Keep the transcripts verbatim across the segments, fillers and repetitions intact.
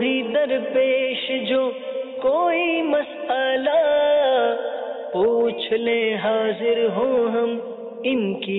بھی درپیش جو کوئی مسئلہ پوچھ لے حاضر ہوں ہم ان کی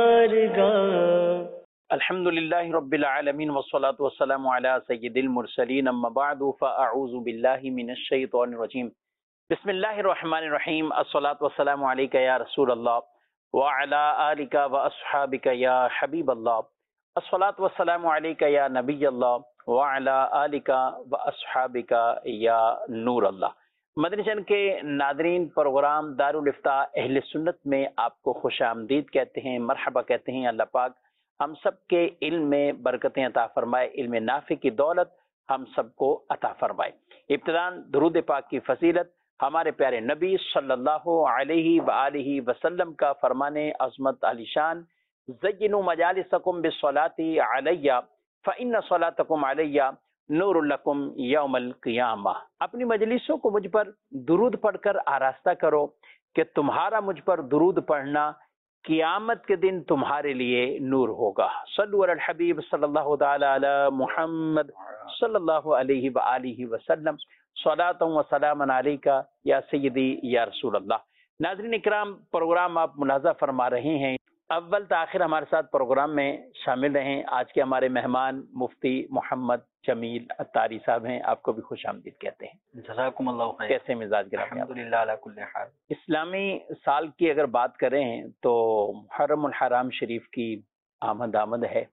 بارگاہ۔ الحمدللہ رب العالمین والصلاة والسلام علی سید المرسلین اما بعد فاعوذ باللہ من الشیطان الرجیم بسم اللہ الرحمن الرحیم الصلاة والسلام علیکہ یا رسول اللہ وعلی آلک واصحابک یا حبیب اللہ الصلاة والسلام علیکہ یا نبی اللہ وعلی آلک واصحابک یا نور اللہ۔ مدنی چینل کے ناظرین، پروگرام دارالافتاء اہل سنت میں آپ کو خوش آمدید کہتے ہیں، مرحبا کہتے ہیں۔ اللہ پاک ہم سب کے علم میں برکتیں عطا فرمائے، علم نافع کی دولت ہم سب کو عطا فرمائے۔ ابتداً درود پاک کی فضیلت ہمارے پیارے نبی صلی اللہ علیہ وآلہ وسلم کا فرمانے عظمت علی شان، زینوا مجالسکم بالصلاۃ علیہ فإن صلاتکم علیہ نور لکم یوم القیامہ۔ اپنی مجلسوں کو مجھ پر درود پڑھ کر آراستہ کرو کہ تمہارا مجھ پر درود پڑھنا قیامت کے دن تمہارے لیے نور ہوگا۔ صلو علی الحبیب صلی اللہ تعالی علی محمد صلی اللہ علیہ وآلہ وسلم، صلاۃ و سلام علیکہ یا سیدی یا رسول اللہ۔ ناظرین اکرام، پروگرام آپ ملاحظہ فرما رہے ہیں، اول تاخیر ہمارے ساتھ پروگرام میں شامل رہیں۔ آج کے ہمارے مہمان مفتی محمد جمیل عطاری صاحب ہیں، آپ کو بھی خوش آمدید کہتے ہیں۔ جزاکم اللہ خیر۔ کیسے مزاج گرامی؟ الحمدللہ علی کل حال۔ اسلامی سال کی اگر بات کریں تو محرم الحرام شریف کی آمد آمد ہے۔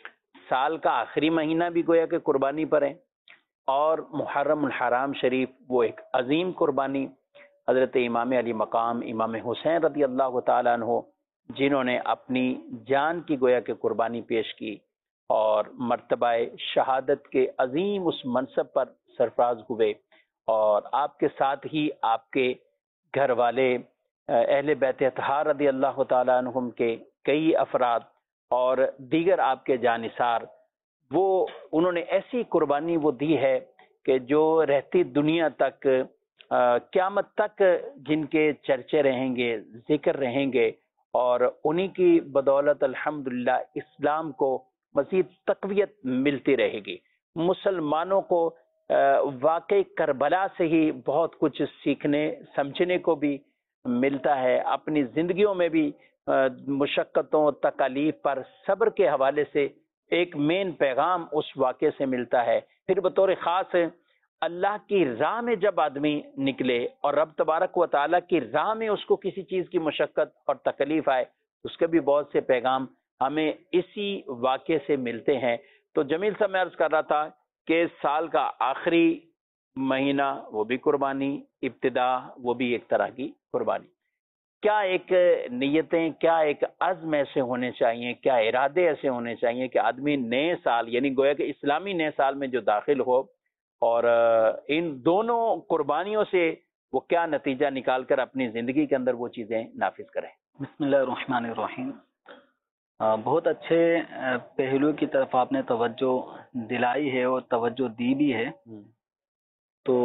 سال کا آخری مہینہ بھی گویا کہ قربانی پر ہے، اور محرم الحرام شریف وہ ایک عظیم قربانی حضرت امام علی مقام امام حسین رضی اللہ تعالیٰ عنہ، جنہوں نے اپنی جان کی گویا کہ قربانی پیش کی اور مرتبہ شہادت کے عظیم اس منصب پر سرفراز ہوئے، اور آپ کے ساتھ ہی آپ کے گھر والے اہل بیت اطہار رضی اللہ تعالیٰ عنہم کے کئی افراد اور دیگر آپ کے جانثار، وہ انہوں نے ایسی قربانی وہ دی ہے کہ جو رہتی دنیا تک قیامت تک جن کے چرچے رہیں گے، ذکر رہیں گے، اور انہی کی بدولت الحمدللہ اسلام کو مزید تقویت ملتی رہے گی۔ مسلمانوں کو واقعی کربلا سے ہی بہت کچھ سیکھنے سمجھنے کو بھی ملتا ہے، اپنی زندگیوں میں بھی مشقتوں تکالیف پر صبر کے حوالے سے ایک مین پیغام اس واقعے سے ملتا ہے۔ پھر بطور خاص اللہ کی راہ میں جب آدمی نکلے اور رب تبارک و تعالیٰ کی راہ میں اس کو کسی چیز کی مشقت اور تکلیف آئے، اس کے بھی بہت سے پیغام ہمیں اسی واقعے سے ملتے ہیں۔ تو جمیل صاحب، میں عرض کر رہا تھا کہ سال کا آخری مہینہ وہ بھی قربانی، ابتدا وہ بھی ایک طرح کی قربانی۔ کیا ایک نیتیں، کیا ایک عزم ایسے ہونے چاہیے، کیا ارادے ایسے ہونے چاہیے کہ آدمی نئے سال یعنی گویا کہ اسلامی نئے سال میں جو داخل ہو، اور ان دونوں قربانیوں سے وہ کیا نتیجہ نکال کر اپنی زندگی کے اندر وہ چیزیں نافذ کریں؟ بسم اللہ الرحمن الرحیم۔ بہت اچھے پہلو کی طرف آپ نے توجہ دلائی ہے اور توجہ دی بھی ہے۔ تو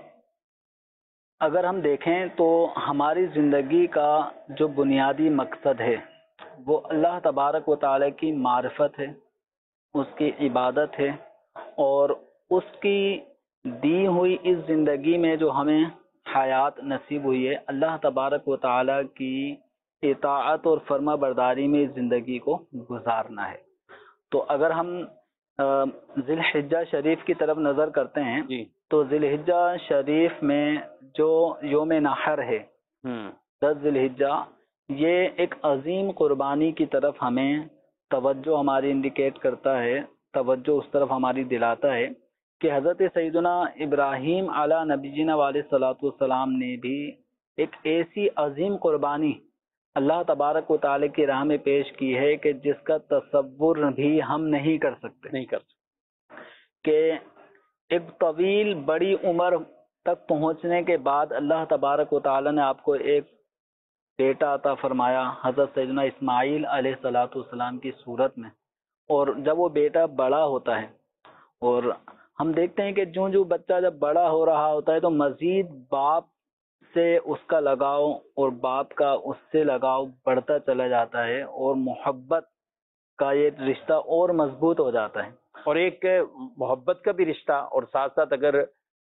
اگر ہم دیکھیں تو ہماری زندگی کا جو بنیادی مقصد ہے وہ اللہ تبارک و تعالیٰ کی معرفت ہے، اس کی عبادت ہے، اور اس کی دی ہوئی اس زندگی میں جو ہمیں حیات نصیب ہوئی ہے، اللہ تبارک و تعالیٰ کی اطاعت اور فرما برداری میں اس زندگی کو گزارنا ہے۔ تو اگر ہم ذی الحجہ شریف کی طرف نظر کرتے ہیں جی، تو ذی الحجہ شریف میں جو یوم نحر ہے، دس ذی الحجہ، یہ ایک عظیم قربانی کی طرف ہمیں توجہ ہماری انڈیکیٹ کرتا ہے، توجہ اس طرف ہماری دلاتا ہے کہ حضرت سیدنا ابراہیم علی نبینا علیہ الصلوۃ والسلام نے بھی ایک ایسی عظیم قربانی اللہ تبارک و تعالی کی راہ میں پیش کی ہے کہ جس کا تصور بھی ہم نہیں کر سکتے نہیں کر سکتے کہ ایک طویل بڑی عمر تک پہنچنے کے بعد اللہ تبارک و تعالی نے آپ کو ایک بیٹا عطا فرمایا حضرت سیدنا اسماعیل علیہ الصلوۃ والسلام کی صورت میں، اور جب وہ بیٹا بڑا ہوتا ہے، اور ہم دیکھتے ہیں کہ جو جو بچہ جب بڑا ہو رہا ہوتا ہے تو مزید باپ سے اس کا لگاؤ اور باپ کا اس سے لگاؤ بڑھتا چلا جاتا ہے، اور محبت کا یہ رشتہ اور مضبوط ہو جاتا ہے۔ اور ایک محبت کا بھی رشتہ، اور ساتھ ساتھ اگر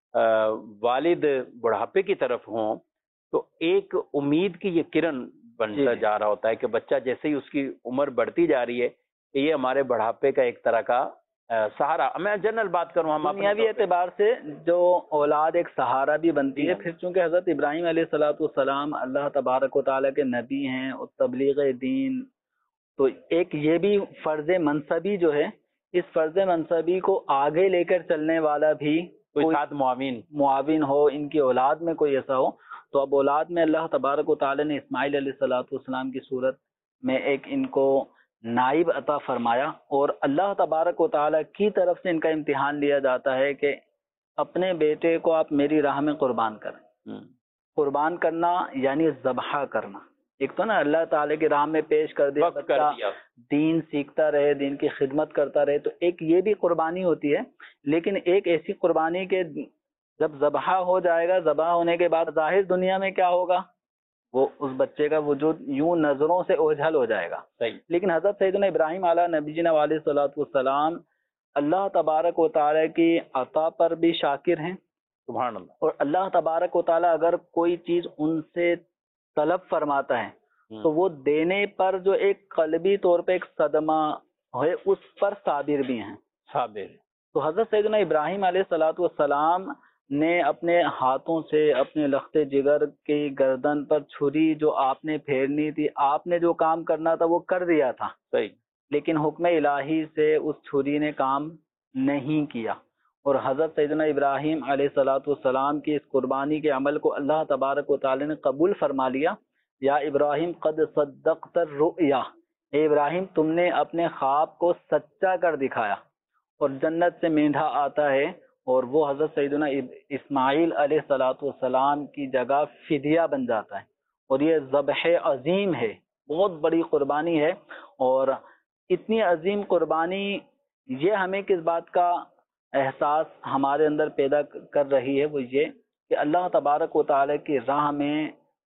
والد بڑھاپے کی طرف ہوں تو ایک امید کی یہ کرن بنتا جا رہا ہوتا ہے کہ بچہ جیسے ہی اس کی عمر بڑھتی جا رہی ہے کہ یہ ہمارے بڑھاپے کا ایک طرح کا سہارا، میں جنرل بات کروں ہم دنیاوی اعتبار سے جو اولاد ایک سہارا بھی بنتی ہے. پھر چونکہ حضرت ابراہیم علیہ الصلوۃ والسلام اللہ تبارک و تعالیٰ کے نبی ہیں اور تبلیغ دین، تو ایک یہ بھی فرض منصبی جو ہے، اس فرض منصبی کو آگے لے کر چلنے والا بھی کوئی ساتھ معاون معاون ہو، ان کی اولاد میں کوئی ایسا ہو. تو اب اولاد میں اللہ تبارک و تعالیٰ نے اسماعیل علیہ الصلوۃ والسلام کی صورت میں ایک ان کو نائب عطا فرمایا، اور اللہ تبارک و تعالیٰ کی طرف سے ان کا امتحان لیا جاتا ہے کہ اپنے بیٹے کو آپ میری راہ میں قربان کریں. قربان کرنا یعنی ذبح کرنا. ایک تو نا اللہ تعالیٰ کی راہ میں پیش کر دیا بچہ، دین سیکھتا رہے، دین کی خدمت کرتا رہے، تو ایک یہ بھی قربانی ہوتی ہے. لیکن ایک ایسی قربانی کہ جب ذبح ہو جائے گا، ذبح ہونے کے بعد ظاہر دنیا میں کیا ہوگا، وہ اس بچے کا وجود یوں نظروں سے اوجھل ہو جائے گا. لیکن حضرت سیدنا ابراہیم علیہ نبینا علیہ الصلوۃ والسلام اللہ تبارک و تعالیٰ کی عطا پر بھی شاکر ہیں. سبحان اللہ. اور اللہ تبارک و تعالیٰ اگر کوئی چیز ان سے طلب فرماتا ہے تو وہ دینے پر جو ایک قلبی طور پہ ایک صدمہ ہے، اس پر صابر بھی ہیں. صابر. تو حضرت سیدنا ابراہیم علیہ الصلوۃ والسلام نے اپنے ہاتھوں سے اپنے لخت جگر کی گردن پر چھری جو آپ نے پھیرنی تھی، آپ نے جو کام کرنا تھا وہ کر دیا تھا. صحیح. لیکن حکم الہی سے اس چھری نے کام نہیں کیا، اور حضرت سیدنا ابراہیم علیہ الصلوۃ والسلام کی اس قربانی کے عمل کو اللہ تبارک و تعالی نے قبول فرما لیا. یا ابراہیم قد صدقت الرؤیا، اے ابراہیم تم نے اپنے خواب کو سچا کر دکھایا. اور جنت سے مینڈھا آتا ہے اور وہ حضرت سیدنا اسماعیل علیہ الصلوۃ والسلام کی جگہ فدیہ بن جاتا ہے. اور یہ ذبح عظیم ہے، بہت بڑی قربانی ہے. اور اتنی عظیم قربانی یہ ہمیں کس بات کا احساس ہمارے اندر پیدا کر رہی ہے، وہ یہ کہ اللہ تبارک و تعالی کی راہ میں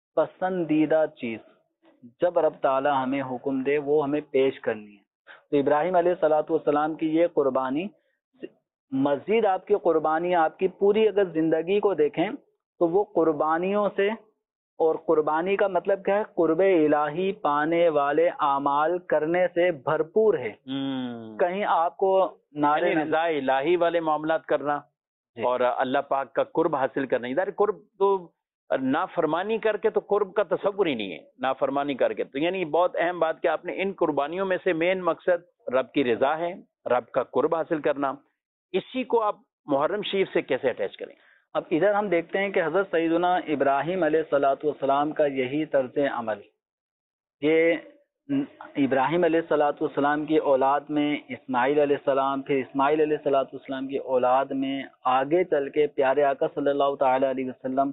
پسندیدہ چیز جب رب تعالی ہمیں حکم دے وہ ہمیں پیش کرنی ہے. تو ابراہیم علیہ الصلوۃ والسلام کی یہ قربانی، مزید آپ کی قربانی، آپ کی پوری اگر زندگی کو دیکھیں تو وہ قربانیوں سے، اور قربانی کا مطلب کیا ہے، قرب الہی پانے والے اعمال کرنے سے بھرپور ہے. کہیں آپ کو نعرے رضا الہی والے معاملات کرنا اور اللہ پاک کا قرب حاصل کرنا. ادھر قرب تو نافرمانی کر کے تو قرب کا تصور ہی نہیں ہے، نافرمانی کر کے تو یعنی بہت اہم بات کہ آپ نے ان قربانیوں میں سے مین مقصد رب کی رضا ہے، رب کا قرب حاصل کرنا. اسی کو آپ محرم شریف سے کیسے اٹیچ کریں؟ اب ادھر ہم دیکھتے ہیں کہ حضرت سیدنا ابراہیم علیہ الصلوۃ والسلام کا یہی طرز عمل، یہ ابراہیم علیہ الصلوۃ والسلام کی اولاد میں اسماعیل علیہ السلام، پھر اسماعیل علیہ الصلوۃ والسلام کی اولاد میں آگے چل کے پیارے آقا صلی اللہ تعالی علیہ وسلم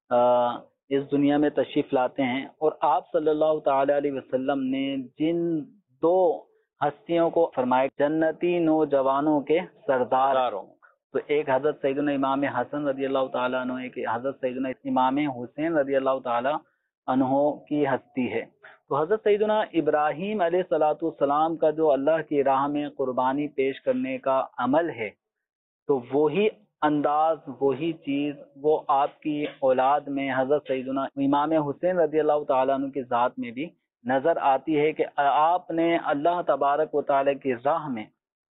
اس دنیا میں تشریف لاتے ہیں. اور آپ صلی اللہ تعالی علیہ وسلم نے جن دو ہستیوں کو فرمایا جنتی نوجوانوں کے سردار، تو ایک حضرت سیدنا امام حسن رضی اللہ تعالیٰ عنہ، ایک حضرت سیدنا امام حسین رضی اللہ تعالیٰ عنہ کی ہستی ہے. تو حضرت سیدنا ابراہیم علیہ الصلوۃ والسلام کا جو اللہ کی راہ میں قربانی پیش کرنے کا عمل ہے، تو وہی انداز، وہی چیز وہ آپ کی اولاد میں حضرت سیدنا امام حسین رضی اللہ تعالیٰ عنہ کی ذات میں بھی نظر آتی ہے کہ آپ نے اللہ تبارک و تعالی کی راہ میں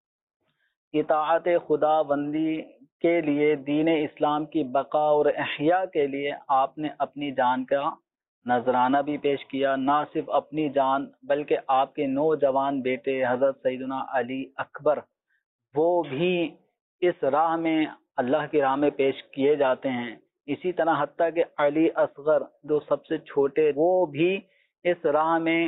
اطاعت خدا بندی کے لیے، دین اسلام کی بقا اور احیاء کے لیے آپ نے اپنی جان کا نذرانہ بھی پیش کیا. نہ صرف اپنی جان بلکہ آپ کے نوجوان بیٹے حضرت سیدنا علی اکبر وہ بھی اس راہ میں اللہ کی راہ میں پیش کیے جاتے ہیں. اسی طرح حتیٰ کہ علی اصغر جو سب سے چھوٹے، وہ بھی اس راہ میں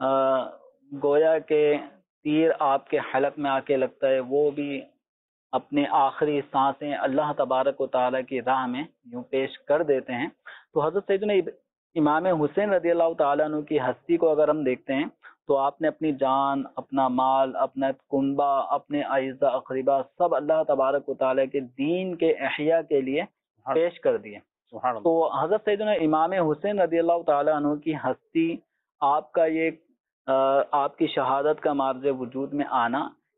گویا کہ تیر آپ کے حلق میں آ کے لگتا ہے، وہ بھی اپنے آخری سانسیں اللہ تبارک و تعالیٰ کی راہ میں یوں پیش کر دیتے ہیں. تو حضرت سیدنا امام حسین رضی اللہ تعالیٰ عنہ کی ہستی کو اگر ہم دیکھتے ہیں تو آپ نے اپنی جان، اپنا مال، اپنا کنبہ، اپنے اعزاء اقربا سب اللہ تبارک و تعالیٰ کے دین کے احیاء کے لیے پیش کر دیے. تو حضرت سیدنا امام حسین رضی اللہ تعالیٰ عنہ کی ہستی، آپ کا یہ آپ کی شہادت کا مارز وجود میں آنا،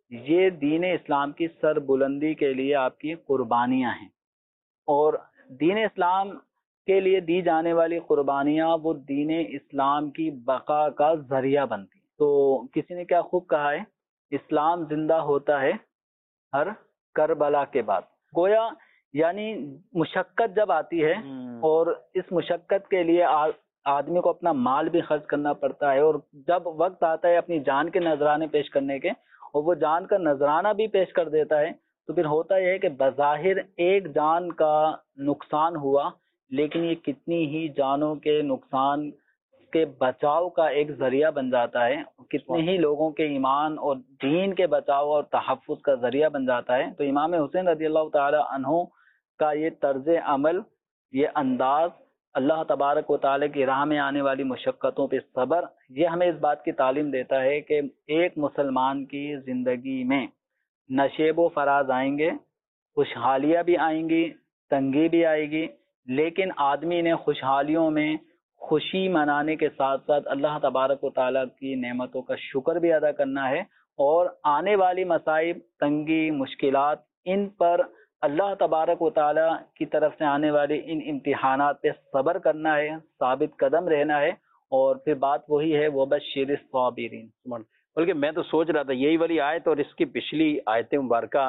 یہ دین اسلام کی سر بلندی کے لیے آپ کی قربانیاں ہیں، اور دین اسلام کے لیے دی جانے والی قربانیاں وہ دین اسلام کی بقا کا ذریعہ بنتی ہیں۔ تو کسی نے کیا خوب کہا ہے، اسلام زندہ ہوتا ہے ہر کربلا کے بعد۔ گویا یعنی مشقت جب آتی ہے اور اس مشقت کے لیے آدمی کو اپنا مال بھی خرچ کرنا پڑتا ہے، اور جب وقت آتا ہے اپنی جان کے نذرانے پیش کرنے کے اور وہ جان کا نذرانہ بھی پیش کر دیتا ہے، تو پھر ہوتا یہ ہے کہ بظاہر ایک جان کا نقصان ہوا، لیکن یہ کتنی ہی جانوں کے نقصان کے بچاؤ کا ایک ذریعہ بن جاتا ہے، کتنے ہی لوگوں کے ایمان اور دین کے بچاؤ اور تحفظ کا ذریعہ بن جاتا ہے۔ تو امام حسین رضی اللہ تعالی عنہ کا یہ طرز عمل، یہ انداز، اللہ تبارک و تعالی کی راہ میں آنے والی مشقتوں پہ صبر، یہ ہمیں اس بات کی تعلیم دیتا ہے کہ ایک مسلمان کی زندگی میں نشیب و فراز آئیں گے، خوشحالیاں بھی آئیں گی، تنگی بھی آئے گی، لیکن آدمی نے خوشحالیوں میں خوشی منانے کے ساتھ ساتھ اللہ تبارک و تعالیٰ کی نعمتوں کا شکر بھی ادا کرنا ہے، اور آنے والی مصائب، تنگی، مشکلات، ان پر اللہ تبارک و تعالیٰ کی طرف سے آنے والی ان امتحانات پہ صبر کرنا ہے، ثابت قدم رہنا ہے، اور پھر بات وہی ہے وَبَشِّرِ الصَّابِرِينَ۔ بلکہ میں تو سوچ رہا تھا یہی والی آیت اور اس کی پچھلی آیت مبارکہ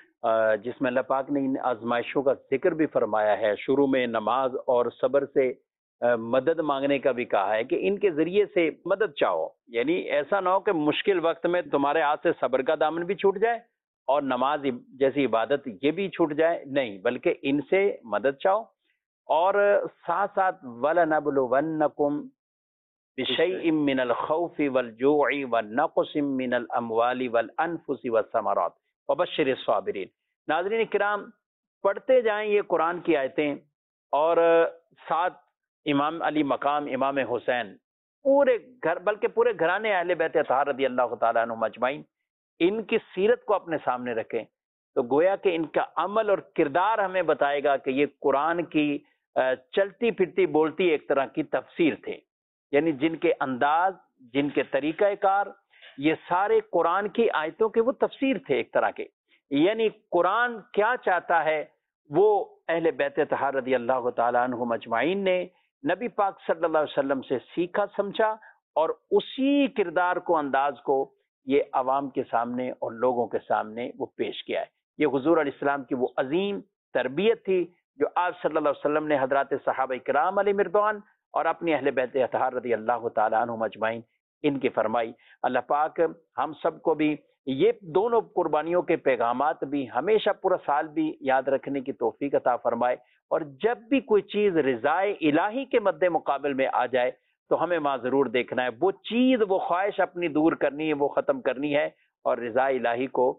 جس میں اللہ پاک نے ان آزمائشوں کا ذکر بھی فرمایا ہے، شروع میں نماز اور صبر سے مدد مانگنے کا بھی کہا ہے کہ ان کے ذریعے سے مدد چاہو، یعنی ایسا نہ ہو کہ مشکل وقت میں تمہارے ہاتھ سے صبر کا دامن بھی چھوٹ جائے اور نماز جیسی عبادت یہ بھی چھوٹ جائے، نہیں، بلکہ ان سے مدد چاہو، اور ساتھ ساتھ وَلَنَبْلُوَنَّكُمْ بِشَيْءٍ مِّنَ الْخَوْفِ وَالْجُوعِ وَنَقْصٍ مِّنَ الْأَمْوَالِ وَالْأَنفُسِ وَالثَّمَرَاتِ وَبَشِّرِ الصَّابِرِينَ۔ ناظرین کرام، پڑھتے جائیں یہ قرآن کی آیتیں، اور ساتھ امام علی مقام امام حسین، پورے گھر بلکہ پورے گھرانے اہل بیت اطہار رضی اللہ تعالیٰ عنہم اجمعین، ان کی سیرت کو اپنے سامنے رکھیں تو گویا کہ ان کا عمل اور کردار ہمیں بتائے گا کہ یہ قرآن کی چلتی پھرتی بولتی ایک طرح کی تفسیر تھے، یعنی جن کے انداز، جن کے طریقہ کار، یہ سارے قرآن کی آیتوں کے وہ تفسیر تھے ایک طرح کے، یعنی قرآن کیا چاہتا ہے وہ اہل بیت اطہار رضی اللہ تعالیٰ عنہم اجمعین نے نبی پاک صلی اللہ علیہ وسلم سے سیکھا، سمجھا، اور اسی کردار کو، انداز کو یہ عوام کے سامنے اور لوگوں کے سامنے وہ پیش کیا ہے۔ یہ حضور علیہ السلام کی وہ عظیم تربیت تھی جو آپ صلی اللہ علیہ وسلم نے حضرات صحابہ کرام علیہ مردوان اور اپنی اہل بیت اطہار رضی اللہ تعالیٰ عنہم اجمعین ان کی فرمائی۔ اللہ پاک ہم سب کو بھی یہ دونوں قربانیوں کے پیغامات بھی ہمیشہ پورا سال بھی یاد رکھنے کی توفیق عطا فرمائے، اور جب بھی کوئی چیز رضائے الہی کے مد مقابل میں آ جائے تو ہمیں وہاں ضرور دیکھنا ہے، وہ چیز، وہ خواہش اپنی دور کرنی ہے، وہ ختم کرنی ہے، اور رضا الہی کو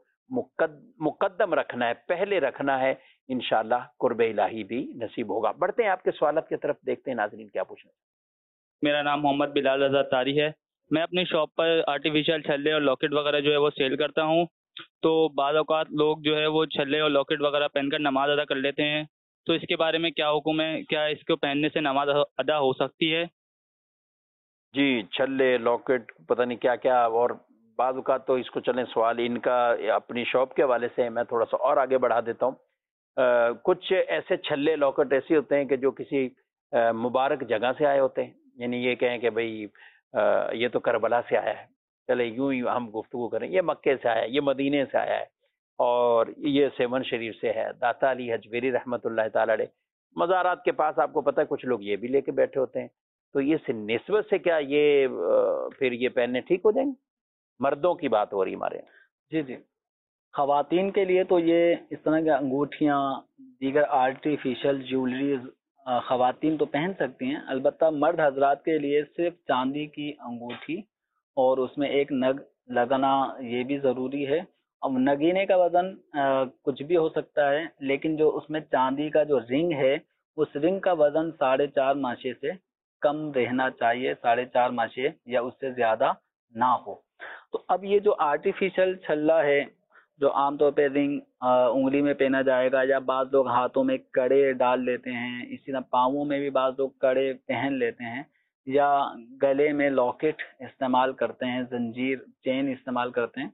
مقدم رکھنا ہے، پہلے رکھنا ہے، انشاءاللہ قرب الہی بھی نصیب ہوگا۔ بڑھتے ہیں آپ کے سوالات کی طرف، دیکھتے ہیں ناظرین کیا پوچھنا ہے۔ میرا نام محمد بلال رضا طاری ہے، میں اپنی شاپ پر آرٹیفیشل چھلے اور لاکٹ وغیرہ جو ہے وہ سیل کرتا ہوں، تو بعض اوقات لوگ جو ہے وہ چھلے اور لاکٹ وغیرہ پہن کر نماز ادا کر لیتے ہیں، تو اس کے بارے میں کیا حکم ہے؟ کیا اس کو پہننے سے نماز ادا ہو سکتی ہے؟ جی، چھلے، لاکٹ، پتہ نہیں کیا کیا، اور بعض اوقات تو اس کو چلیں سوال ان کا اپنی شاپ کے حوالے سے میں تھوڑا سا اور آگے بڑھا دیتا ہوں۔ آ, کچھ ایسے چھلے لاکٹ ایسے ہوتے ہیں کہ جو کسی آ, مبارک جگہ سے آئے ہوتے ہیں، یعنی یہ کہیں کہ بھئی آ, یہ تو کربلا سے آیا ہے، چلے یوں ہی ہم گفتگو کریں، یہ مکے سے آیا ہے، یہ مدینے سے آیا ہے، اور یہ سیون شریف سے ہے، داتا علی حجویری رحمۃ اللہ تعالی علیہ۔ مزارات کے پاس آپ کو پتہ ہے کچھ لوگ یہ بھی لے کے بیٹھے ہوتے ہیں، تو یہ سے نسبت سے کیا یہ پھر یہ پہننے ٹھیک ہو جائیں گے؟ مردوں کی بات ہو رہی ہمارے یہاں۔ جی جی، خواتین کے لیے تو یہ اس طرح کے انگوٹھیاں، دیگر آرٹیفیشل جیولریز خواتین تو پہن سکتی ہیں، البتہ مرد حضرات کے لیے صرف چاندی کی انگوٹھی اور اس میں ایک نگ لگانا یہ بھی ضروری ہے۔ اب نگینے کا وزن کچھ بھی ہو سکتا ہے، لیکن جو اس میں چاندی کا جو رنگ ہے اس رنگ کا وزن ساڑھے چار ماشے سے کم رہنا چاہیے، ساڑھے چار ماشے یا اس سے زیادہ نہ ہو۔ تو اب یہ جو آرٹیفیشل چھلا ہے جو عام طور پہ رنگ انگلی میں پہنا جائے گا، یا بعض لوگ ہاتھوں میں کڑے ڈال لیتے ہیں، اسی طرح پاؤں میں بھی بعض لوگ کڑے پہن لیتے ہیں، یا گلے میں لاکٹ استعمال کرتے ہیں، زنجیر، چین استعمال کرتے ہیں،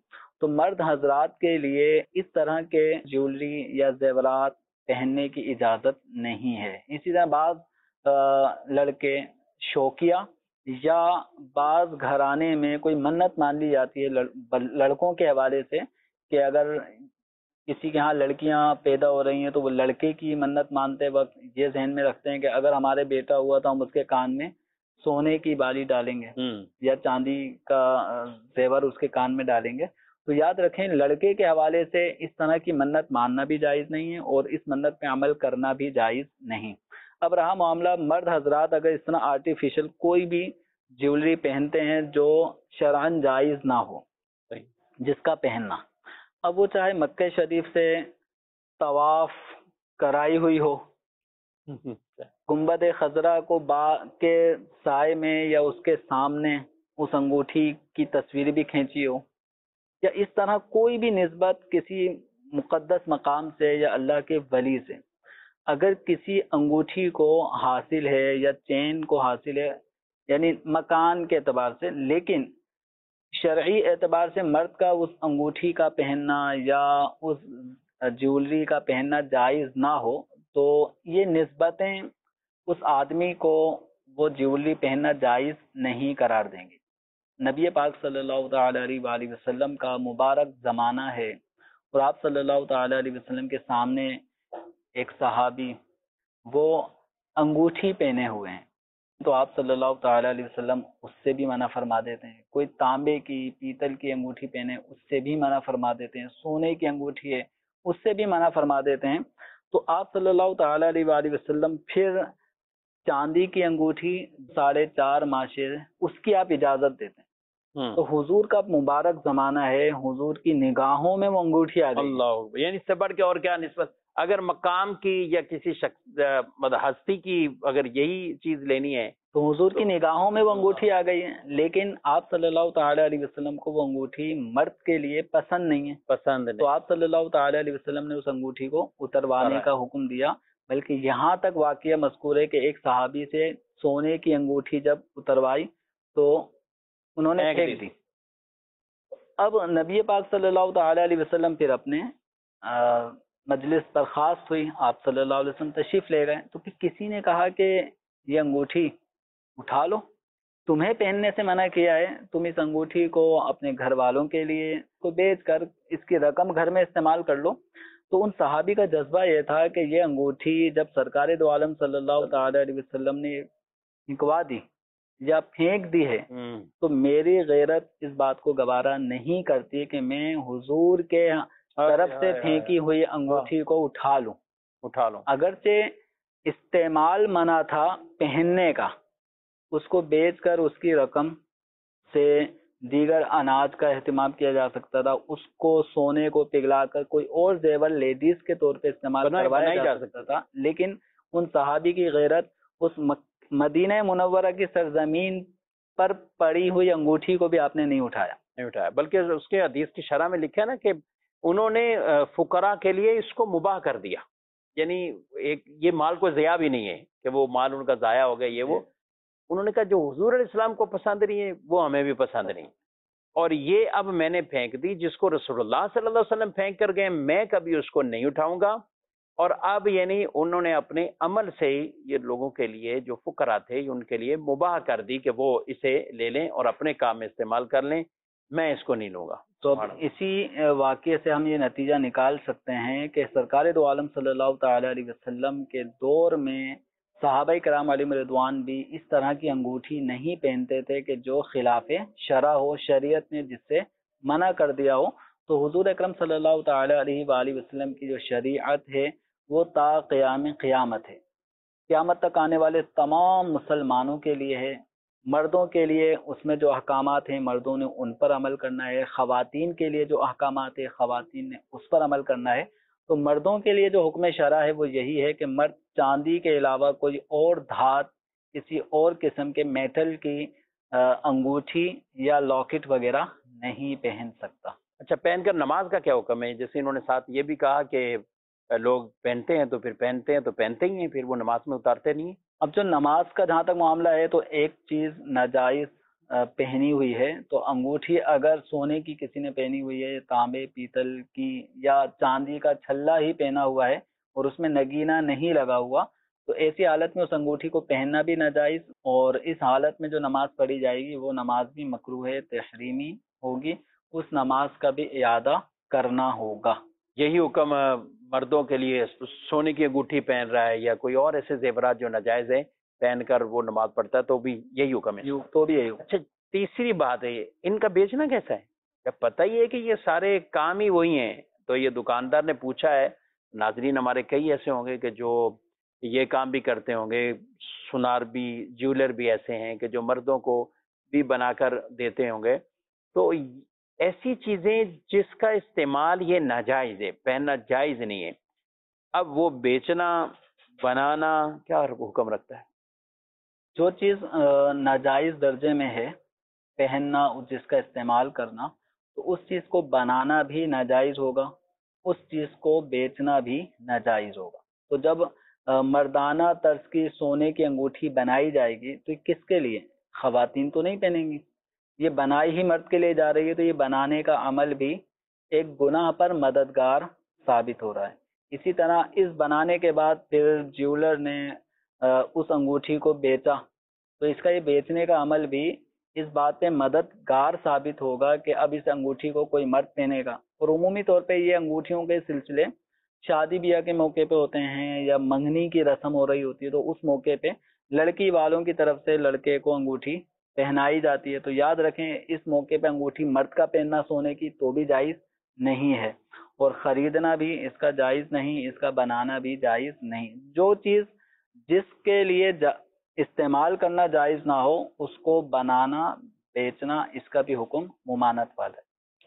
تو مرد حضرات کے لیے اس طرح کے جیولری یا زیورات پہننے کی اجازت نہیں ہے. اسی طرح بعض لڑکے شوقیہ یا بعض گھرانے میں کوئی منت مان لی جاتی ہے لڑکوں کے حوالے سے کہ اگر کسی کے ہاں لڑکیاں پیدا ہو رہی ہیں تو وہ لڑکے کی منت مانتے وقت یہ ذہن میں رکھتے ہیں کہ اگر ہمارے بیٹا ہوا تو ہم اس کے کان میں سونے کی بالی ڈالیں گے یا چاندی کا زیور اس کے کان میں ڈالیں گے. تو یاد رکھیں لڑکے کے حوالے سے اس طرح کی منت ماننا بھی جائز نہیں ہے اور اس منت پہ عمل کرنا بھی جائز نہیں. اب رہا معاملہ مرد حضرات اگر اس طرح آرٹیفیشل کوئی بھی جیولری پہنتے ہیں جو شرعاً جائز نہ ہو جس کا پہننا، اب وہ چاہے مکہ شریف سے طواف کرائی ہوئی ہو، گنبد خضرا کو با کے سائے میں یا اس کے سامنے اس انگوٹھی کی تصویر بھی کھینچی ہو، یا اس طرح کوئی بھی نسبت کسی مقدس مقام سے یا اللہ کے ولی سے اگر کسی انگوٹھی کو حاصل ہے یا چین کو حاصل ہے، یعنی مکان کے اعتبار سے، لیکن شرعی اعتبار سے مرد کا اس انگوٹھی کا پہننا یا اس جیولری کا پہننا جائز نہ ہو تو یہ نسبتیں اس آدمی کو وہ جیولری پہننا جائز نہیں قرار دیں گے. نبی پاک صلی اللہ تعالی علیہ وآلہ وسلم کا مبارک زمانہ ہے اور آپ صلی اللہ تعالی علیہ وسلم کے سامنے ایک صحابی وہ انگوٹھی پہنے ہوئے ہیں تو آپ صلی اللہ تعالی علیہ وسلم اس سے بھی منع فرما دیتے ہیں. کوئی تانبے کی پیتل کی انگوٹھی پہنے اس سے بھی منع فرما دیتے ہیں. سونے کی انگوٹھی ہے اس سے بھی منع فرما دیتے ہیں. تو آپ صلی اللہ تعالی علیہ وآلہ وسلم پھر چاندی کی انگوٹھی ساڑھے چار ماشے اس کی آپ اجازت دیتے ہیں. تو حضور کا مبارک زمانہ ہے، حضور کی نگاہوں میں وہ انگوٹھی آ گئی. اللہ، یعنی اس سے بڑھ کے اور کیا نسبت؟ اگر مقام کی یا کسی شخص ہستی کی اگر یہی چیز لینی ہے تو حضور کی نگاہوں میں وہ انگوٹھی آ گئی ہے، لیکن آپ صلی اللہ تعالی علیہ وسلم کو وہ انگوٹھی مرد کے لیے پسند نہیں ہے پسند نہیں. تو آپ صلی اللہ تعالی علیہ وسلم نے اس انگوٹھی کو اتروانے کا حکم دیا. بلکہ یہاں تک واقعہ مذکور ہے کہ ایک صحابی سے سونے کی انگوٹھی جب اتروائی تو انہوں نے پھینک دی. اب نبی پاک صلی اللہ تعالی علیہ وسلم پھر اپنے مجلس برخاست ہوئی، آپ صلی اللہ علیہ وسلم تشریف لے گئے تو پھر کسی نے کہا کہ یہ انگوٹھی اٹھا لو، تمہیں پہننے سے منع کیا ہے، تم اس انگوٹھی کو اپنے گھر والوں کے لیے کو بیچ کر اس کی رقم گھر میں استعمال کر لو. تو ان صحابی کا جذبہ یہ تھا کہ یہ انگوٹھی جب سرکار دو عالم صلی اللہ تعالی علیہ وسلم نے نکوا دی یا پھینک دی ہے تو میری غیرت اس بات کو گوارا نہیں کرتی کہ میں حضور کے طرف سے پھینکی ہوئی انگوٹھی کو اٹھا لوں اٹھا لوں اگرچہ استعمال منع تھا پہننے کا، اس کو بیچ کر اس کی رقم سے دیگر اناج کا اہتمام کیا جا سکتا تھا، اس کو سونے کو پگھلا کر کوئی اور زیور لیڈیز کے طور پہ استعمال کروایا جا سکتا تھا. لیکن ان صحابی کی غیرت اس مدینہ منورہ کی سرزمین پر پڑی ہوئی انگوٹھی کو بھی آپ نے نہیں اٹھایا نہیں اٹھایا بلکہ اس کے حدیث کی شرح میں لکھا ہے نا کہ انہوں نے فقراء کے لیے اس کو مباح کر دیا. یعنی ایک یہ مال کو ضیاع بھی نہیں ہے کہ وہ مال ان کا ضائع ہو گیا. یہ وہ انہوں نے کہا جو حضور علیہ السلام کو پسند نہیں ہے وہ ہمیں بھی پسند نہیں، اور یہ اب میں نے پھینک دی جس کو رسول اللہ صلی اللہ علیہ وسلم پھینک کر گئے میں کبھی اس کو نہیں اٹھاؤں گا. اور اب یعنی انہوں نے اپنے عمل سے یہ لوگوں کے لیے جو فقراء تھے ان کے لیے مباح کر دی کہ وہ اسے لے لیں اور اپنے کام میں استعمال کر لیں، میں اس کو نہیں لوں گا. تو اسی واقعے سے ہم یہ نتیجہ نکال سکتے ہیں کہ سرکار دو عالم صلی اللہ تعالی علیہ وسلم کے دور میں صحابہ کرام علیہم رضوان بھی اس طرح کی انگوٹھی نہیں پہنتے تھے کہ جو خلاف شرع ہو، شریعت نے جس سے منع کر دیا ہو. تو حضور اکرم صلی اللہ تعالی علیہ وآلہ وسلم کی جو شریعت ہے وہ تا قیام قیامت ہے، قیامت تک آنے والے تمام مسلمانوں کے لیے ہے. مردوں کے لیے اس میں جو احکامات ہیں مردوں نے ان پر عمل کرنا ہے، خواتین کے لیے جو احکامات ہیں خواتین نے اس پر عمل کرنا ہے. تو مردوں کے لیے جو حکم شرع ہے وہ یہی ہے کہ مرد چاندی کے علاوہ کوئی اور دھات، کسی اور قسم کے میٹل کی انگوٹھی یا لاکٹ وغیرہ نہیں پہن سکتا. اچھا، پہن کر نماز کا کیا حکم ہے؟ جیسے انہوں نے ساتھ یہ بھی کہا کہ لوگ پہنتے ہیں تو پھر پہنتے ہیں تو پہنتے ہی ہیں، پھر وہ نماز میں اتارتے نہیں ہیں. اب جو نماز کا جہاں تک معاملہ ہے تو ایک چیز ناجائز پہنی ہوئی ہے تو انگوٹھی اگر سونے کی کسی نے پہنی ہوئی ہے، تانبے پیتل کی یا چاندی کا چھلا ہی پہنا ہوا ہے اور اس میں نگینہ نہیں لگا ہوا، تو ایسی حالت میں اس انگوٹھی کو پہننا بھی ناجائز، اور اس حالت میں جو نماز پڑھی جائے گی وہ نماز بھی مکروہ تحریمی ہوگی، اس نماز کا بھی اعادہ کرنا ہوگا۔ یہی حکم مردوں کے لیے سونے کی انگوٹھی پہن رہا ہے یا کوئی اور ایسے زیورات جو ناجائز ہیں پہن کر وہ نماز پڑھتا ہے تو بھی یہی حکم ہے؟ تو بھی یہی حکم۔ اچھا، تیسری بات ہے یہ، ان کا بیچنا کیسا ہے؟ جب پتہ ہی ہے کہ یہ سارے کام ہی وہی ہیں، تو یہ دکاندار نے پوچھا ہے، ناظرین ہمارے کئی ایسے ہوں گے کہ جو یہ کام بھی کرتے ہوں گے، سنار بھی، جیولر بھی ایسے ہیں کہ جو مردوں کو بھی بنا کر دیتے ہوں گے، تو ایسی چیزیں جس کا استعمال یہ ناجائز ہے، پہننا جائز نہیں ہے، اب وہ بیچنا بنانا کیا حکم رکھتا ہے؟ جو چیز ناجائز درجے میں ہے پہننا، جس کا استعمال کرنا، تو اس چیز کو بنانا بھی ناجائز ہوگا، اس چیز کو بیچنا بھی ناجائز ہوگا۔ تو جب مردانہ طرز کی سونے کی انگوٹھی بنائی جائے گی تو یہ کس کے لیے؟ خواتین تو نہیں پہنیں گی، یہ بنائی ہی مرد کے لیے جا رہی ہے، تو یہ بنانے کا عمل بھی ایک گناہ پر مددگار ثابت ہو رہا ہے۔ اسی طرح اس بنانے کے بعد پھر جیولر نے اس انگوٹھی کو بیچا تو اس کا یہ بیچنے کا عمل بھی اس بات پہ مددگار ثابت ہوگا کہ اب اس انگوٹھی کو کوئی مرد پہنے گا۔ اور عمومی طور پہ یہ انگوٹھیوں کے سلسلے شادی بیاہ کے موقع پہ ہوتے ہیں یا منگنی کی رسم ہو رہی ہوتی ہے، تو اس موقع پہ لڑکی والوں کی طرف سے لڑکے کو انگوٹھی پہنائی جاتی ہے۔ تو یاد رکھیں، اس موقع پہ انگوٹھی مرد کا پہننا سونے کی تو بھی جائز نہیں ہے، اور خریدنا بھی اس کا جائز نہیں، اس کا بنانا بھی جائز نہیں۔ جو چیز جس کے لیے استعمال کرنا جائز نہ ہو اس کو بنانا بیچنا، اس کا بھی حکم ممانعت والا ہے۔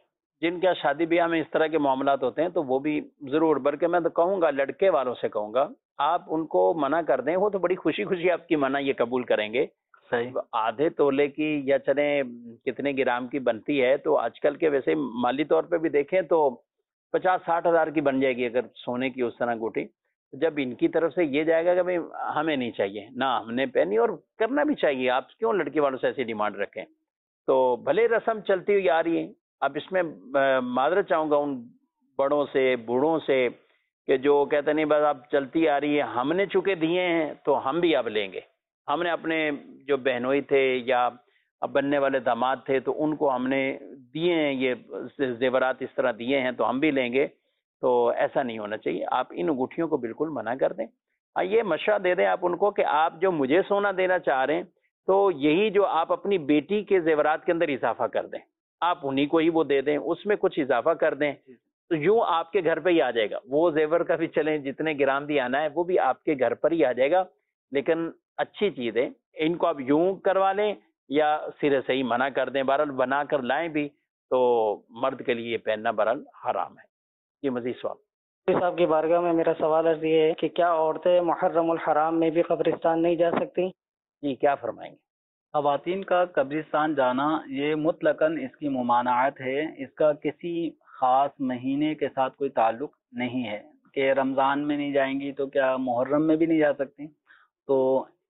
جن کا شادی بیاہ میں اس طرح کے معاملات ہوتے ہیں تو وہ بھی ضرور، بلکہ میں تو کہوں گا لڑکے والوں سے کہوں گا آپ ان کو منع کر دیں، وہ تو بڑی خوشی خوشی آپ کی منع یہ قبول کریں گے۔ صحیح، آدھے تولے کی یا چلیں کتنے گرام کی بنتی ہے تو آج کل کے ویسے مالی طور پہ بھی دیکھیں تو پچاس ساٹھ ہزار کی بن جائے گی اگر سونے کی اس طرح انگوٹھی۔ جب ان کی طرف سے یہ جائے گا کہ بھائی ہمیں نہیں چاہیے، نہ ہم نے پہنی اور کرنا بھی چاہیے، آپ کیوں لڑکی والوں سے ایسی ڈیمانڈ رکھیں؟ تو بھلے رسم چلتی ہوئی آ رہی ہے، اب اس میں معذرت چاہوں گا ان بڑوں سے بوڑھوں سے کہ جو کہتے نہیں بس اب چلتی آ رہی ہے، ہم نے چونکہ دیے ہیں تو ہم بھی اب لیں گے، ہم نے اپنے جو بہنوئی تھے یا اب بننے والے داماد تھے تو ان کو ہم نے دیے ہیں، یہ زیورات اس طرح دیے ہیں تو ہم بھی لیں گے۔ تو ایسا نہیں ہونا چاہیے، آپ ان انگوٹھیوں کو بالکل منع کر دیں۔ یہ مشورہ دے دیں آپ ان کو کہ آپ جو مجھے سونا دینا چاہ رہے ہیں تو یہی جو آپ اپنی بیٹی کے زیورات کے اندر اضافہ کر دیں، آپ انہی کو ہی وہ دے دیں، اس میں کچھ اضافہ کر دیں تو یوں آپ کے گھر پہ ہی آ جائے گا، وہ زیور کا بھی چلیں جتنے گرام بھی آنا ہے وہ بھی آپ کے گھر پر ہی آ جائے گا۔ لیکن اچھی چیز ہے، ان کو آپ یوں کروا لیں یا سرے سے ہی منع کر دیں، بہرحال بنا کر لائیں بھی تو مرد کے لیے یہ پہننا بہرحال حرام ہے۔ یہ مزید سوال صاحب کی بارگاہ میں میرا سوال عرض یہ ہے کہ کیا عورتیں محرم الحرام میں بھی قبرستان نہیں جا سکتی؟ جی کیا فرمائیں گے؟ خواتین کا قبرستان جانا یہ مطلقاً اس کی ممانعت ہے، اس کا کسی خاص مہینے کے ساتھ کوئی تعلق نہیں ہے کہ رمضان میں نہیں جائیں گی تو کیا محرم میں بھی نہیں جا سکتی۔ تو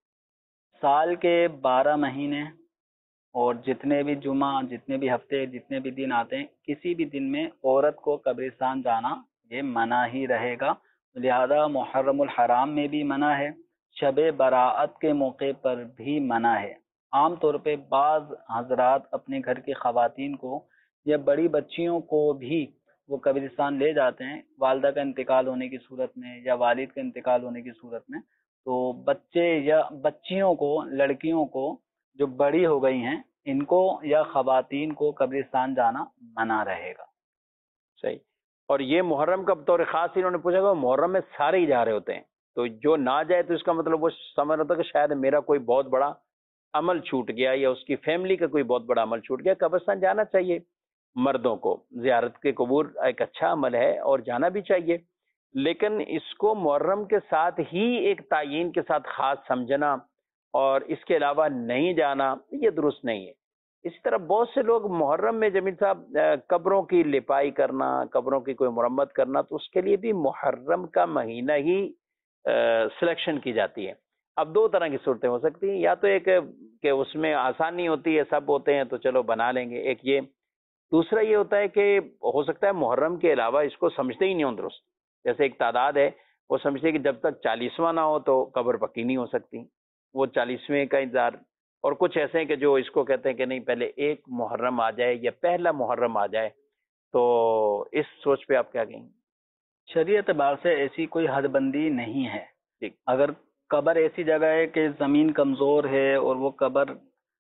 سال کے بارہ مہینے اور جتنے بھی جمعہ، جتنے بھی ہفتے، جتنے بھی دن آتے ہیں، کسی بھی دن میں عورت کو قبرستان جانا یہ منع ہی رہے گا، لہذا محرم الحرام میں بھی منع ہے، شب براءت کے موقع پر بھی منع ہے۔ عام طور پہ بعض حضرات اپنے گھر کی خواتین کو یا بڑی بچیوں کو بھی وہ قبرستان لے جاتے ہیں والدہ کا انتقال ہونے کی صورت میں یا والد کا انتقال ہونے کی صورت میں، تو بچے یا بچیوں کو، لڑکیوں کو جو بڑی ہو گئی ہیں ان کو یا خواتین کو قبرستان جانا منع رہے گا۔ صحیح۔ اور یہ محرم کا بطور خاص انہوں نے پوچھا کہ محرم میں سارے ہی جا رہے ہوتے ہیں، تو جو نہ جائے تو اس کا مطلب وہ سمجھ رہا تھا کہ شاید میرا کوئی بہت بڑا عمل چھوٹ گیا یا اس کی فیملی کا کوئی بہت بڑا عمل چھوٹ گیا۔ قبرستان جانا چاہیے مردوں کو، زیارت کے قبور ایک اچھا عمل ہے اور جانا بھی چاہیے، لیکن اس کو محرم کے ساتھ ہی ایک تعین کے ساتھ خاص سمجھنا اور اس کے علاوہ نہیں جانا یہ درست نہیں ہے۔ اسی طرح بہت سے لوگ محرم میں جمیل صاحب قبروں کی لپائی کرنا، قبروں کی کوئی مرمت کرنا، تو اس کے لیے بھی محرم کا مہینہ ہی سلیکشن کی جاتی ہے۔ اب دو طرح کی صورتیں ہو سکتی ہیں، یا تو ایک کہ اس میں آسانی ہوتی ہے، سب ہوتے ہیں تو چلو بنا لیں گے، ایک یہ. دوسرا یہ ہوتا ہے کہ ہو سکتا ہے محرم کے علاوہ اس کو سمجھتے ہی نہیں ہوں درست. جیسے ایک تعداد ہے وہ سمجھتے کہ جب تک چالیسواں نہ ہو تو قبر پکی نہیں ہو سکتی، وہ چالیسویں کا انتظار. اور کچھ ایسے ہیں کہ جو اس کو کہتے ہیں کہ نہیں پہلے ایک محرم آ جائے یا پہلا محرم آ جائے. تو اس سوچ پہ آپ کیا کہیں گے؟ شریعت اعتبار سے ایسی کوئی حد بندی نہیں ہے. ٹھیک. اگر قبر ایسی جگہ ہے کہ زمین کمزور ہے اور وہ قبر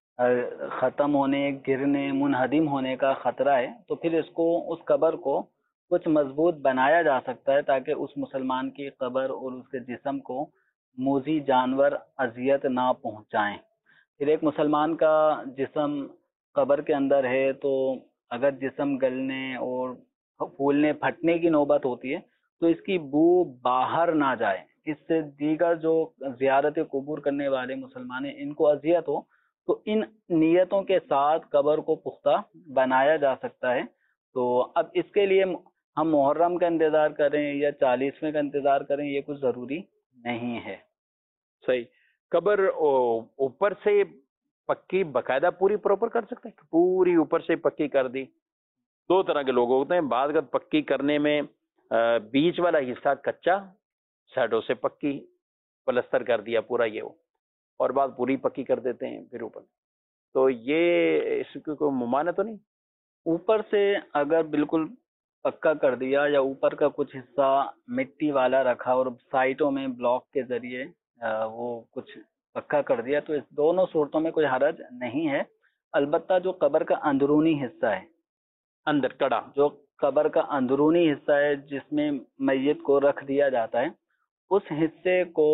ختم ہونے، گرنے، منہدم ہونے کا خطرہ ہے، تو پھر اس کو اس قبر کو کچھ مضبوط بنایا جا سکتا ہے تاکہ اس مسلمان کی قبر اور اس کے جسم کو موذی جانور اذیت نہ پہنچائیں. پھر ایک مسلمان کا جسم قبر کے اندر ہے تو اگر جسم گلنے اور پھولنے پھٹنے کی نوبت ہوتی ہے تو اس کی بو باہر نہ جائے، اس سے دیگر جو زیارت قبور کرنے والے مسلمان ہیں ان کو اذیت ہو، تو ان نیتوں کے ساتھ قبر کو پختہ بنایا جا سکتا ہے. تو اب اس کے لیے ہم محرم کا انتظار کریں یا چالیسویں کا انتظار کریں، یہ کچھ ضروری نہیں ہے. صحیح. قبر اوپر سے پکی باقاعدہ پوری پراپر کر سکتے ہیں، پوری اوپر سے پکی کر دی. دو طرح کے لوگ ہوتے ہیں، بعض کا پکی کرنے میں بیچ والا حصہ کچا، سائڈوں سے پکی پلستر کر دیا پورا یہ ہو، اور بعض پوری پکی کر دیتے ہیں پھر اوپر. تو یہ اس کی کوئی ممانعت تو نہیں؟ اوپر سے اگر بالکل پکا کر دیا یا اوپر کا کچھ حصہ مٹی والا رکھا اور سائٹوں میں بلاک کے ذریعے وہ کچھ پکا کر دیا تو اس دونوں صورتوں میں کوئی حرج نہیں ہے. البتہ جو قبر کا اندرونی حصہ ہے، اندر کڑا جو قبر کا اندرونی حصہ ہے جس میں میت کو رکھ دیا جاتا ہے، اس حصے کو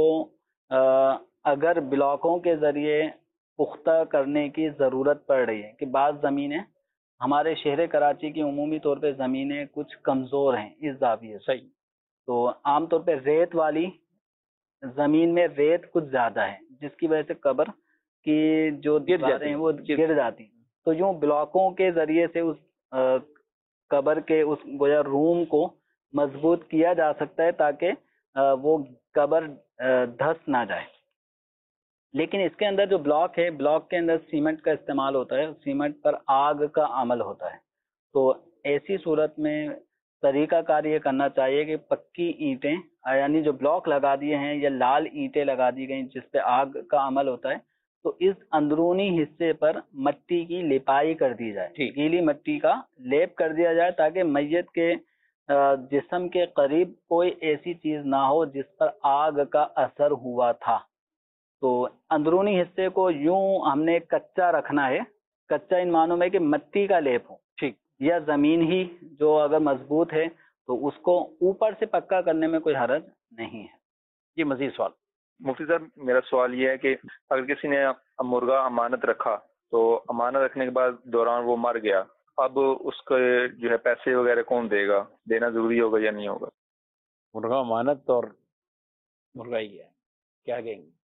اگر بلاکوں کے ذریعے پختہ کرنے کی ضرورت پڑ رہی ہے کہ بعض زمینیں ہمارے شہر کراچی کی عمومی طور پہ زمینیں کچھ کمزور ہیں اس زاویے سے، صحیح، تو عام طور پہ ریت والی زمین میں ریت کچھ زیادہ ہے جس کی وجہ سے قبر کی جو دیواریں ہیں وہ گر جاتی ہیں. تو یوں بلاکوں کے ذریعے سے اس قبر کے اس گویا روم کو مضبوط کیا جا سکتا ہے تاکہ وہ قبر دھس نہ جائے. لیکن اس کے اندر جو بلاک ہے، بلاک کے اندر سیمنٹ کا استعمال ہوتا ہے، سیمنٹ پر آگ کا عمل ہوتا ہے. تو ایسی صورت میں طریقہ کار یہ کرنا چاہیے کہ پکی اینٹیں یعنی جو بلاک لگا دیے ہیں یا لال اینٹیں لگا دی گئیں جس پہ آگ کا عمل ہوتا ہے، تو اس اندرونی حصے پر مٹی کی لپائی کر دی جائے، گیلی مٹی کا لیپ کر دیا جائے تاکہ میت کے جسم کے قریب کوئی ایسی چیز نہ ہو جس پر آگ کا اثر ہوا تھا. تو اندرونی حصے کو یوں ہم نے کچا رکھنا ہے، کچا ان معنوں میں کہ مٹی کا لیپ ہو، ٹھیک، یا زمین ہی جو اگر مضبوط ہے تو اس کو اوپر سے پکا کرنے میں کوئی حرج نہیں ہے. یہ مزید سوال. مفتی صاحب میرا سوال یہ ہے کہ اگر کسی نے مرغا امانت رکھا تو امانت رکھنے کے بعد دوران وہ مر گیا، اب اس کے جو ہے پیسے وغیرہ کون دے گا؟ دینا ضروری ہوگا یا نہیں ہوگا؟ مرغا امانت اور مرغا ہی ہے، کیا کہیں گے؟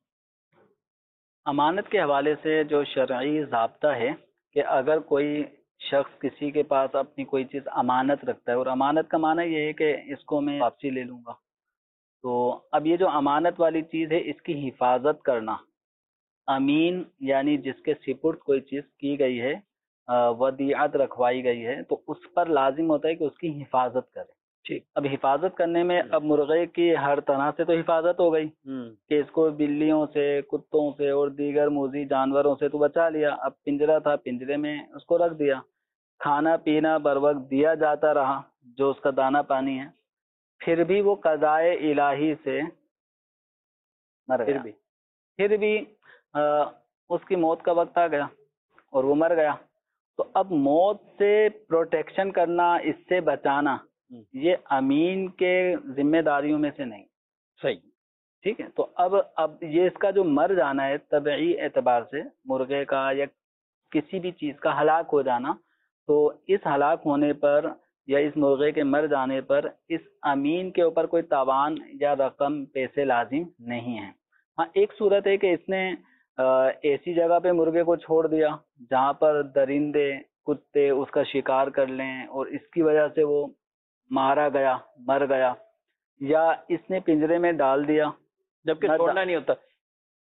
امانت کے حوالے سے جو شرعی ضابطہ ہے کہ اگر کوئی شخص کسی کے پاس اپنی کوئی چیز امانت رکھتا ہے، اور امانت کا معنی یہ ہے کہ اس کو میں واپسی لے لوں گا، تو اب یہ جو امانت والی چیز ہے اس کی حفاظت کرنا، امین یعنی جس کے سپرد کوئی چیز کی گئی ہے، ودیعت رکھوائی گئی ہے، تو اس پر لازم ہوتا ہے کہ اس کی حفاظت کرے. ٹھیک. اب حفاظت کرنے میں اب مرغے کی ہر طرح سے تو حفاظت ہو گئی کہ اس کو بلیوں سے، کتوں سے اور دیگر موذی جانوروں سے تو بچا لیا. اب پنجرا تھا، پنجرے میں اس کو رکھ دیا، کھانا پینا بر وقت دیا جاتا رہا جو اس کا دانہ پانی ہے. پھر بھی وہ قضائے الہی سے مر گیا، پھر بھی پھر بھی اس کی موت کا وقت آ گیا اور وہ مر گیا. تو اب موت سے پروٹیکشن کرنا، اس سے بچانا، یہ امین کے ذمہ داریوں میں سے نہیں. صحیح. ٹھیک ہے. تو اب اب یہ اس کا جو مر جانا ہے طبعی اعتبار سے مرغے کا یا کسی بھی چیز کا ہلاک ہو جانا، تو اس ہلاک ہونے پر یا اس مرغے کے مر جانے پر اس امین کے اوپر کوئی تاوان یا رقم پیسے لازم نہیں ہے. ہاں ایک صورت ہے کہ اس نے ایسی جگہ پہ مرغے کو چھوڑ دیا جہاں پر درندے کتے اس کا شکار کر لیں اور اس کی وجہ سے وہ مارا گیا، مر گیا، یا اس نے پنجرے میں ڈال دیا جبکہ چھوڑنا نہیں ہوتا.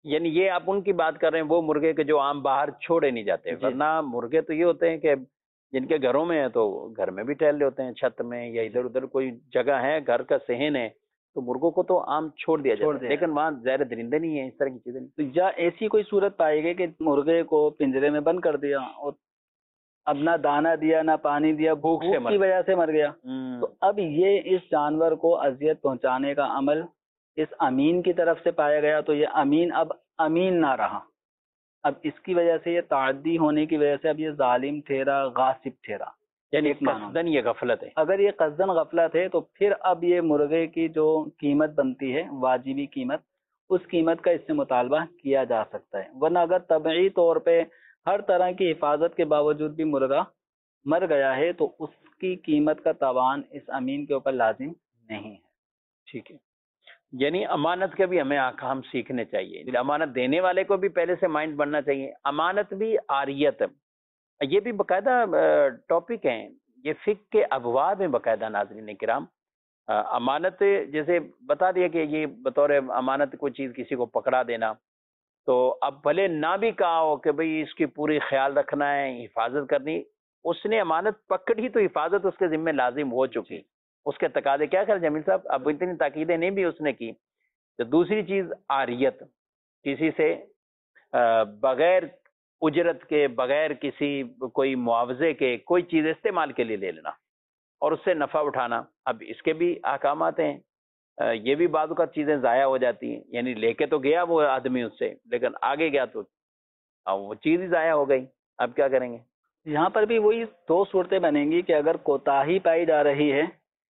یعنی یہ آپ ان کی بات کر رہے ہیں وہ مرغے کے جو عام باہر چھوڑے نہیں جاتے، ورنہ مرغے تو یہ ہوتے ہیں کہ جن کے گھروں میں ہے تو گھر میں بھی ٹہل رہے ہوتے ہیں، چھت میں یا ادھر ادھر کوئی جگہ ہے، گھر کا صحن ہے، تو مرغوں کو تو عام چھوڑ دیا جاتا ہے، لیکن وہاں زہر درندے نہیں ہیں، اس طرح کی چیزیں نہیں۔ تو یا ایسی کوئی صورت پائی گئی کہ مرغے کو پنجرے میں بند کر دیا اور اب نہ دانہ دیا نہ پانی دیا، بھوک سے بھوک کی وجہ سے مر گیا، ہوں، تو اب یہ اس جانور کو اذیت پہنچانے کا عمل اس امین کی طرف سے پایا گیا، تو یہ امین اب امین نہ رہا، اب اس کی وجہ سے یہ تعدی ہونے کی وجہ سے اب یہ ظالم ٹھہرا، غاصب ٹھہرا، یعنی ایک معنی۔ قصدن یہ غفلت ہے۔ اگر یہ قصدن غفلت ہے تو پھر اب یہ مرغے کی جو قیمت بنتی ہے واجبی قیمت، اس قیمت کا اس سے مطالبہ کیا جا سکتا ہے، ورنہ اگر طبعی طور پہ ہر طرح کی حفاظت کے باوجود بھی مرغا مر گیا ہے تو اس کی قیمت کا تاوان اس امین کے اوپر لازم نہیں ہے۔ ٹھیک ہے، یعنی امانت کے بھی ہمیں احکام سیکھنے چاہیے، امانت دینے والے کو بھی پہلے سے مائنڈ بننا چاہیے، امانت بھی عاریت، یہ بھی باقاعدہ ٹاپک ہیں، یہ فقہ کے ابواب ہیں باقاعدہ ناظرین کرام۔ امانت جیسے بتا دیا کہ یہ بطور امانت کوئی چیز کسی کو پکڑا دینا، تو اب بھلے نہ بھی کہا ہو کہ بھئی اس کی پوری خیال رکھنا ہے، حفاظت کرنی، اس نے امانت پکڑی تو حفاظت اس کے ذمہ لازم ہو چکی، اس کے تقاضے کیا کر جمیل صاحب، اب اتنی تاکیدیں نہیں بھی اس نے کی۔ تو دوسری چیز عاریت، کسی سے بغیر اجرت کے، بغیر کسی کوئی معاوضے کے کوئی چیز استعمال کے لیے لے لینا اور اس سے نفع اٹھانا، اب اس کے بھی احکامات ہیں۔ یہ بھی بعض اوقات چیزیں ضائع ہو جاتی ہیں، یعنی لے کے تو گیا وہ آدمی اس سے، لیکن آگے گیا تو وہ چیز ہی ضائع ہو گئی، اب کیا کریں گے؟ یہاں پر بھی وہی دو صورتیں بنیں گی کہ اگر کوتاہی پائی جا رہی ہے،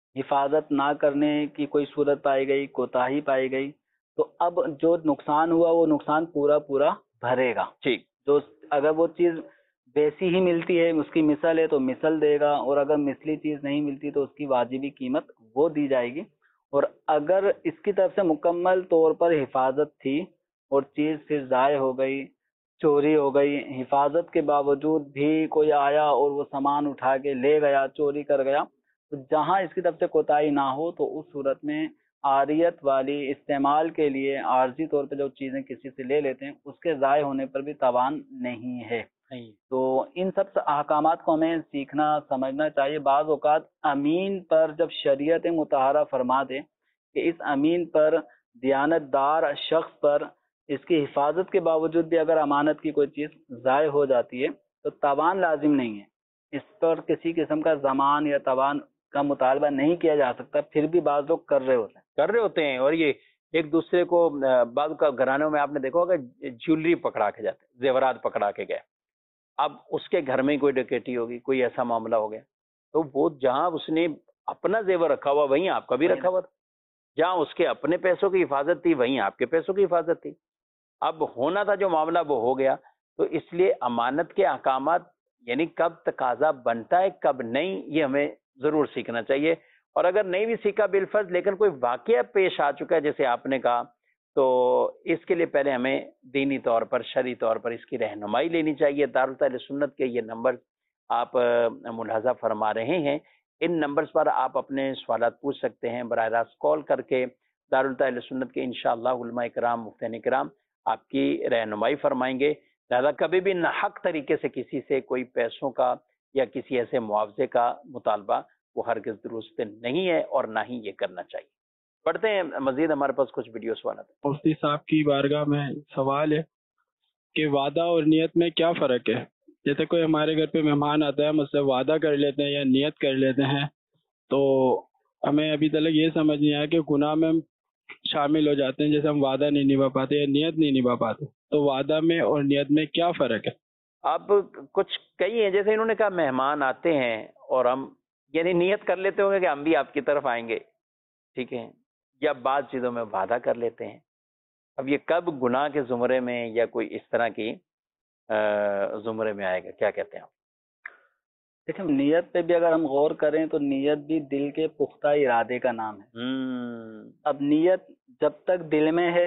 حفاظت نہ کرنے کی کوئی صورت پائی گئی، کوتاہی پائی گئی، تو اب جو نقصان ہوا وہ نقصان پورا پورا بھرے گا۔ ٹھیک، جو اگر وہ چیز ویسی ہی ملتی ہے، اس کی مثل ہے تو مثل دے گا، اور اگر مثلی چیز نہیں ملتی تو اس کی واجبی قیمت وہ دی جائے گی، اور اگر اس کی طرف سے مکمل طور پر حفاظت تھی اور چیز پھر ضائع ہو گئی، چوری ہو گئی، حفاظت کے باوجود بھی کوئی آیا اور وہ سامان اٹھا کے لے گیا، چوری کر گیا، تو جہاں اس کی طرف سے کوتاہی نہ ہو تو اس صورت میں عاریت والی استعمال کے لیے عارضی طور پہ جو چیزیں کسی سے لے لیتے ہیں اس کے ضائع ہونے پر بھی تاوان نہیں ہے۔ تو ان سب احکامات کو ہمیں سیکھنا سمجھنا چاہیے۔ بعض اوقات امین پر جب شریعت مطہرہ فرما دے کہ اس امین پر، دیانت دار شخص پر، اس کی حفاظت کے باوجود بھی اگر امانت کی کوئی چیز ضائع ہو جاتی ہے تو تاوان لازم نہیں ہے، اس پر کسی قسم کا ضمان یا تاوان کا مطالبہ نہیں کیا جا سکتا، پھر بھی بعض لوگ کر رہے ہوتے ہیں کر رہے ہوتے ہیں اور یہ ایک دوسرے کو بعض کا گھرانوں میں آپ نے دیکھا ہوگا جیولری پکڑا کے جاتے ہیں، زیورات پکڑا کے گئے، اب اس کے گھر میں کوئی ڈکیتی ہوگی، کوئی ایسا معاملہ ہو گیا تو وہ جہاں اس نے اپنا زیور رکھا ہوا وہیں آپ کا بھی رکھا ہوا تھا، جہاں اس کے اپنے پیسوں کی حفاظت تھی وہیں آپ کے پیسوں کی حفاظت تھی، اب ہونا تھا جو معاملہ وہ ہو گیا۔ تو اس لیے امانت کے احکامات یعنی کب تقاضا بنتا ہے کب نہیں، یہ ہمیں ضرور سیکھنا چاہیے، اور اگر نہیں بھی سیکھا بالفرض لیکن کوئی واقعہ پیش آ چکا ہے جیسے آپ نے کہا، تو اس کے لیے پہلے ہمیں دینی طور پر، شرعی طور پر اس کی رہنمائی لینی چاہیے۔ دارالتعلیم سنت کے یہ نمبر آپ ملاحظہ فرما رہے ہیں، ان نمبرز پر آپ اپنے سوالات پوچھ سکتے ہیں، براہ راست کال کر کے دارالتعلیم سنت کے انشاءاللہ علماء کرام، مفتیان کرام آپ کی رہنمائی فرمائیں گے۔ لہذا کبھی بھی ناحق طریقے سے کسی سے کوئی پیسوں کا یا کسی ایسے معاوضے کا مطالبہ وہ ہرگز درست نہیں ہے اور نہ ہی یہ کرنا چاہیے۔ پڑھتے ہیں مزید، ہمارے پاس کچھ ویڈیو سوالات ہیں۔ مفتی صاحب کی بارگاہ میں سوال ہے کہ وعدہ اور نیت میں کیا فرق ہے؟ جیسے کوئی ہمارے گھر پہ مہمان آتا ہے، مجھ سے وعدہ کر لیتے ہیں یا نیت کر لیتے ہیں، تو ہمیں ابھی تک یہ سمجھ نہیں آیا کہ گناہ میں ہم شامل ہو جاتے ہیں، جیسے ہم وعدہ نہیں نبھا پاتے یا نیت نہیں نبھا پاتے، تو وعدہ میں اور نیت میں کیا فرق ہے؟ اب کچھ کئی ہیں، جیسے انہوں نے کہا مہمان آتے ہیں اور ہم یعنی نیت کر لیتے ہوں گے کہ ہم بھی آپ کی طرف آئیں گے، ٹھیک ہے، یا بعض چیزوں میں وعدہ کر لیتے ہیں۔ اب یہ کب گناہ کے زمرے میں یا کوئی اس طرح کی زمرے میں آئے گا، کیا کہتے ہیں آپ؟ دیکھیں، نیت پہ بھی اگر ہم غور کریں تو نیت بھی دل کے پختہ ارادے کا نام ہے۔ اب نیت جب تک دل میں ہے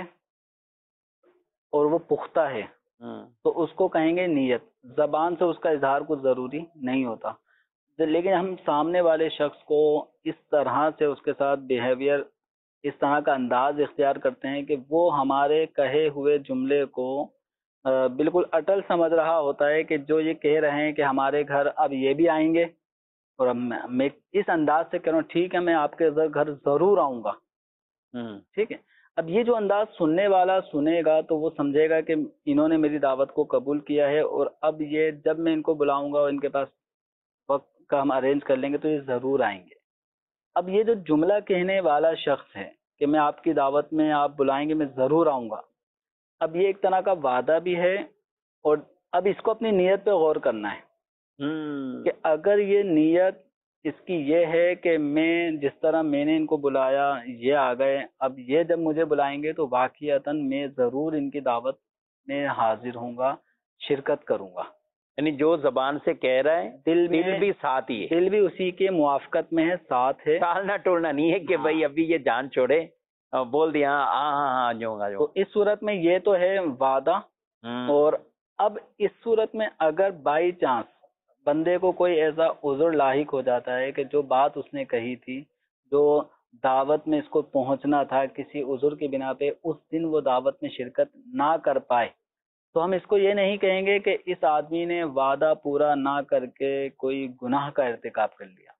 اور وہ پختہ ہے تو اس کو کہیں گے نیت، زبان سے اس کا اظہار کچھ ضروری نہیں ہوتا، لیکن ہم سامنے والے شخص کو اس طرح سے اس کے ساتھ بیہیویئر اس طرح کا انداز اختیار کرتے ہیں کہ وہ ہمارے کہے ہوئے جملے کو بالکل اٹل سمجھ رہا ہوتا ہے کہ جو یہ کہہ رہے ہیں کہ ہمارے گھر اب یہ بھی آئیں گے، اور اب میں اس انداز سے کہہ رہا ہوں ٹھیک ہے میں آپ کے گھر ضرور آؤں گا، ٹھیک ہے۔ اب یہ جو انداز سننے والا سنے گا تو وہ سمجھے گا کہ انہوں نے میری دعوت کو قبول کیا ہے، اور اب یہ جب میں ان کو بلاؤں گا اور ان کے پاس وقت کا ہم ارینج کر لیں گے تو یہ ضرور آئیں گے۔ اب یہ جو جملہ کہنے والا شخص ہے کہ میں آپ کی دعوت میں آپ بلائیں گے میں ضرور آؤں گا، اب یہ ایک طرح کا وعدہ بھی ہے، اور اب اس کو اپنی نیت پہ غور کرنا ہے کہ اگر یہ نیت اس کی یہ ہے کہ میں جس طرح میں نے ان کو بلایا یہ آ گئے، اب یہ جب مجھے بلائیں گے تو واقعتاً میں ضرور ان کی دعوت میں حاضر ہوں گا، شرکت کروں گا، یعنی جو زبان سے کہہ رہا ہے دل دل بھی ساتھ ہی ہے، دل بھی اسی کے موافقت میں ہے، ساتھ ہے، ٹالنا ٹولنا نہیں ہے کہ بھائی ابھی یہ جان چھوڑے بول دیا ہاں ہاں ہاں جو گا جو۔ تو اس صورت میں یہ تو ہے وعدہ، اور اب اس صورت میں اگر بائی چانس بندے کو کوئی ایسا عذر لاحق ہو جاتا ہے کہ جو بات اس نے کہی تھی، جو دعوت میں اس کو پہنچنا تھا، کسی عذر کی بنا پہ اس دن وہ دعوت میں شرکت نہ کر پائے، تو ہم اس کو یہ نہیں کہیں گے کہ اس آدمی نے وعدہ پورا نہ کر کے کوئی گناہ کا ارتکاب کر لیا۔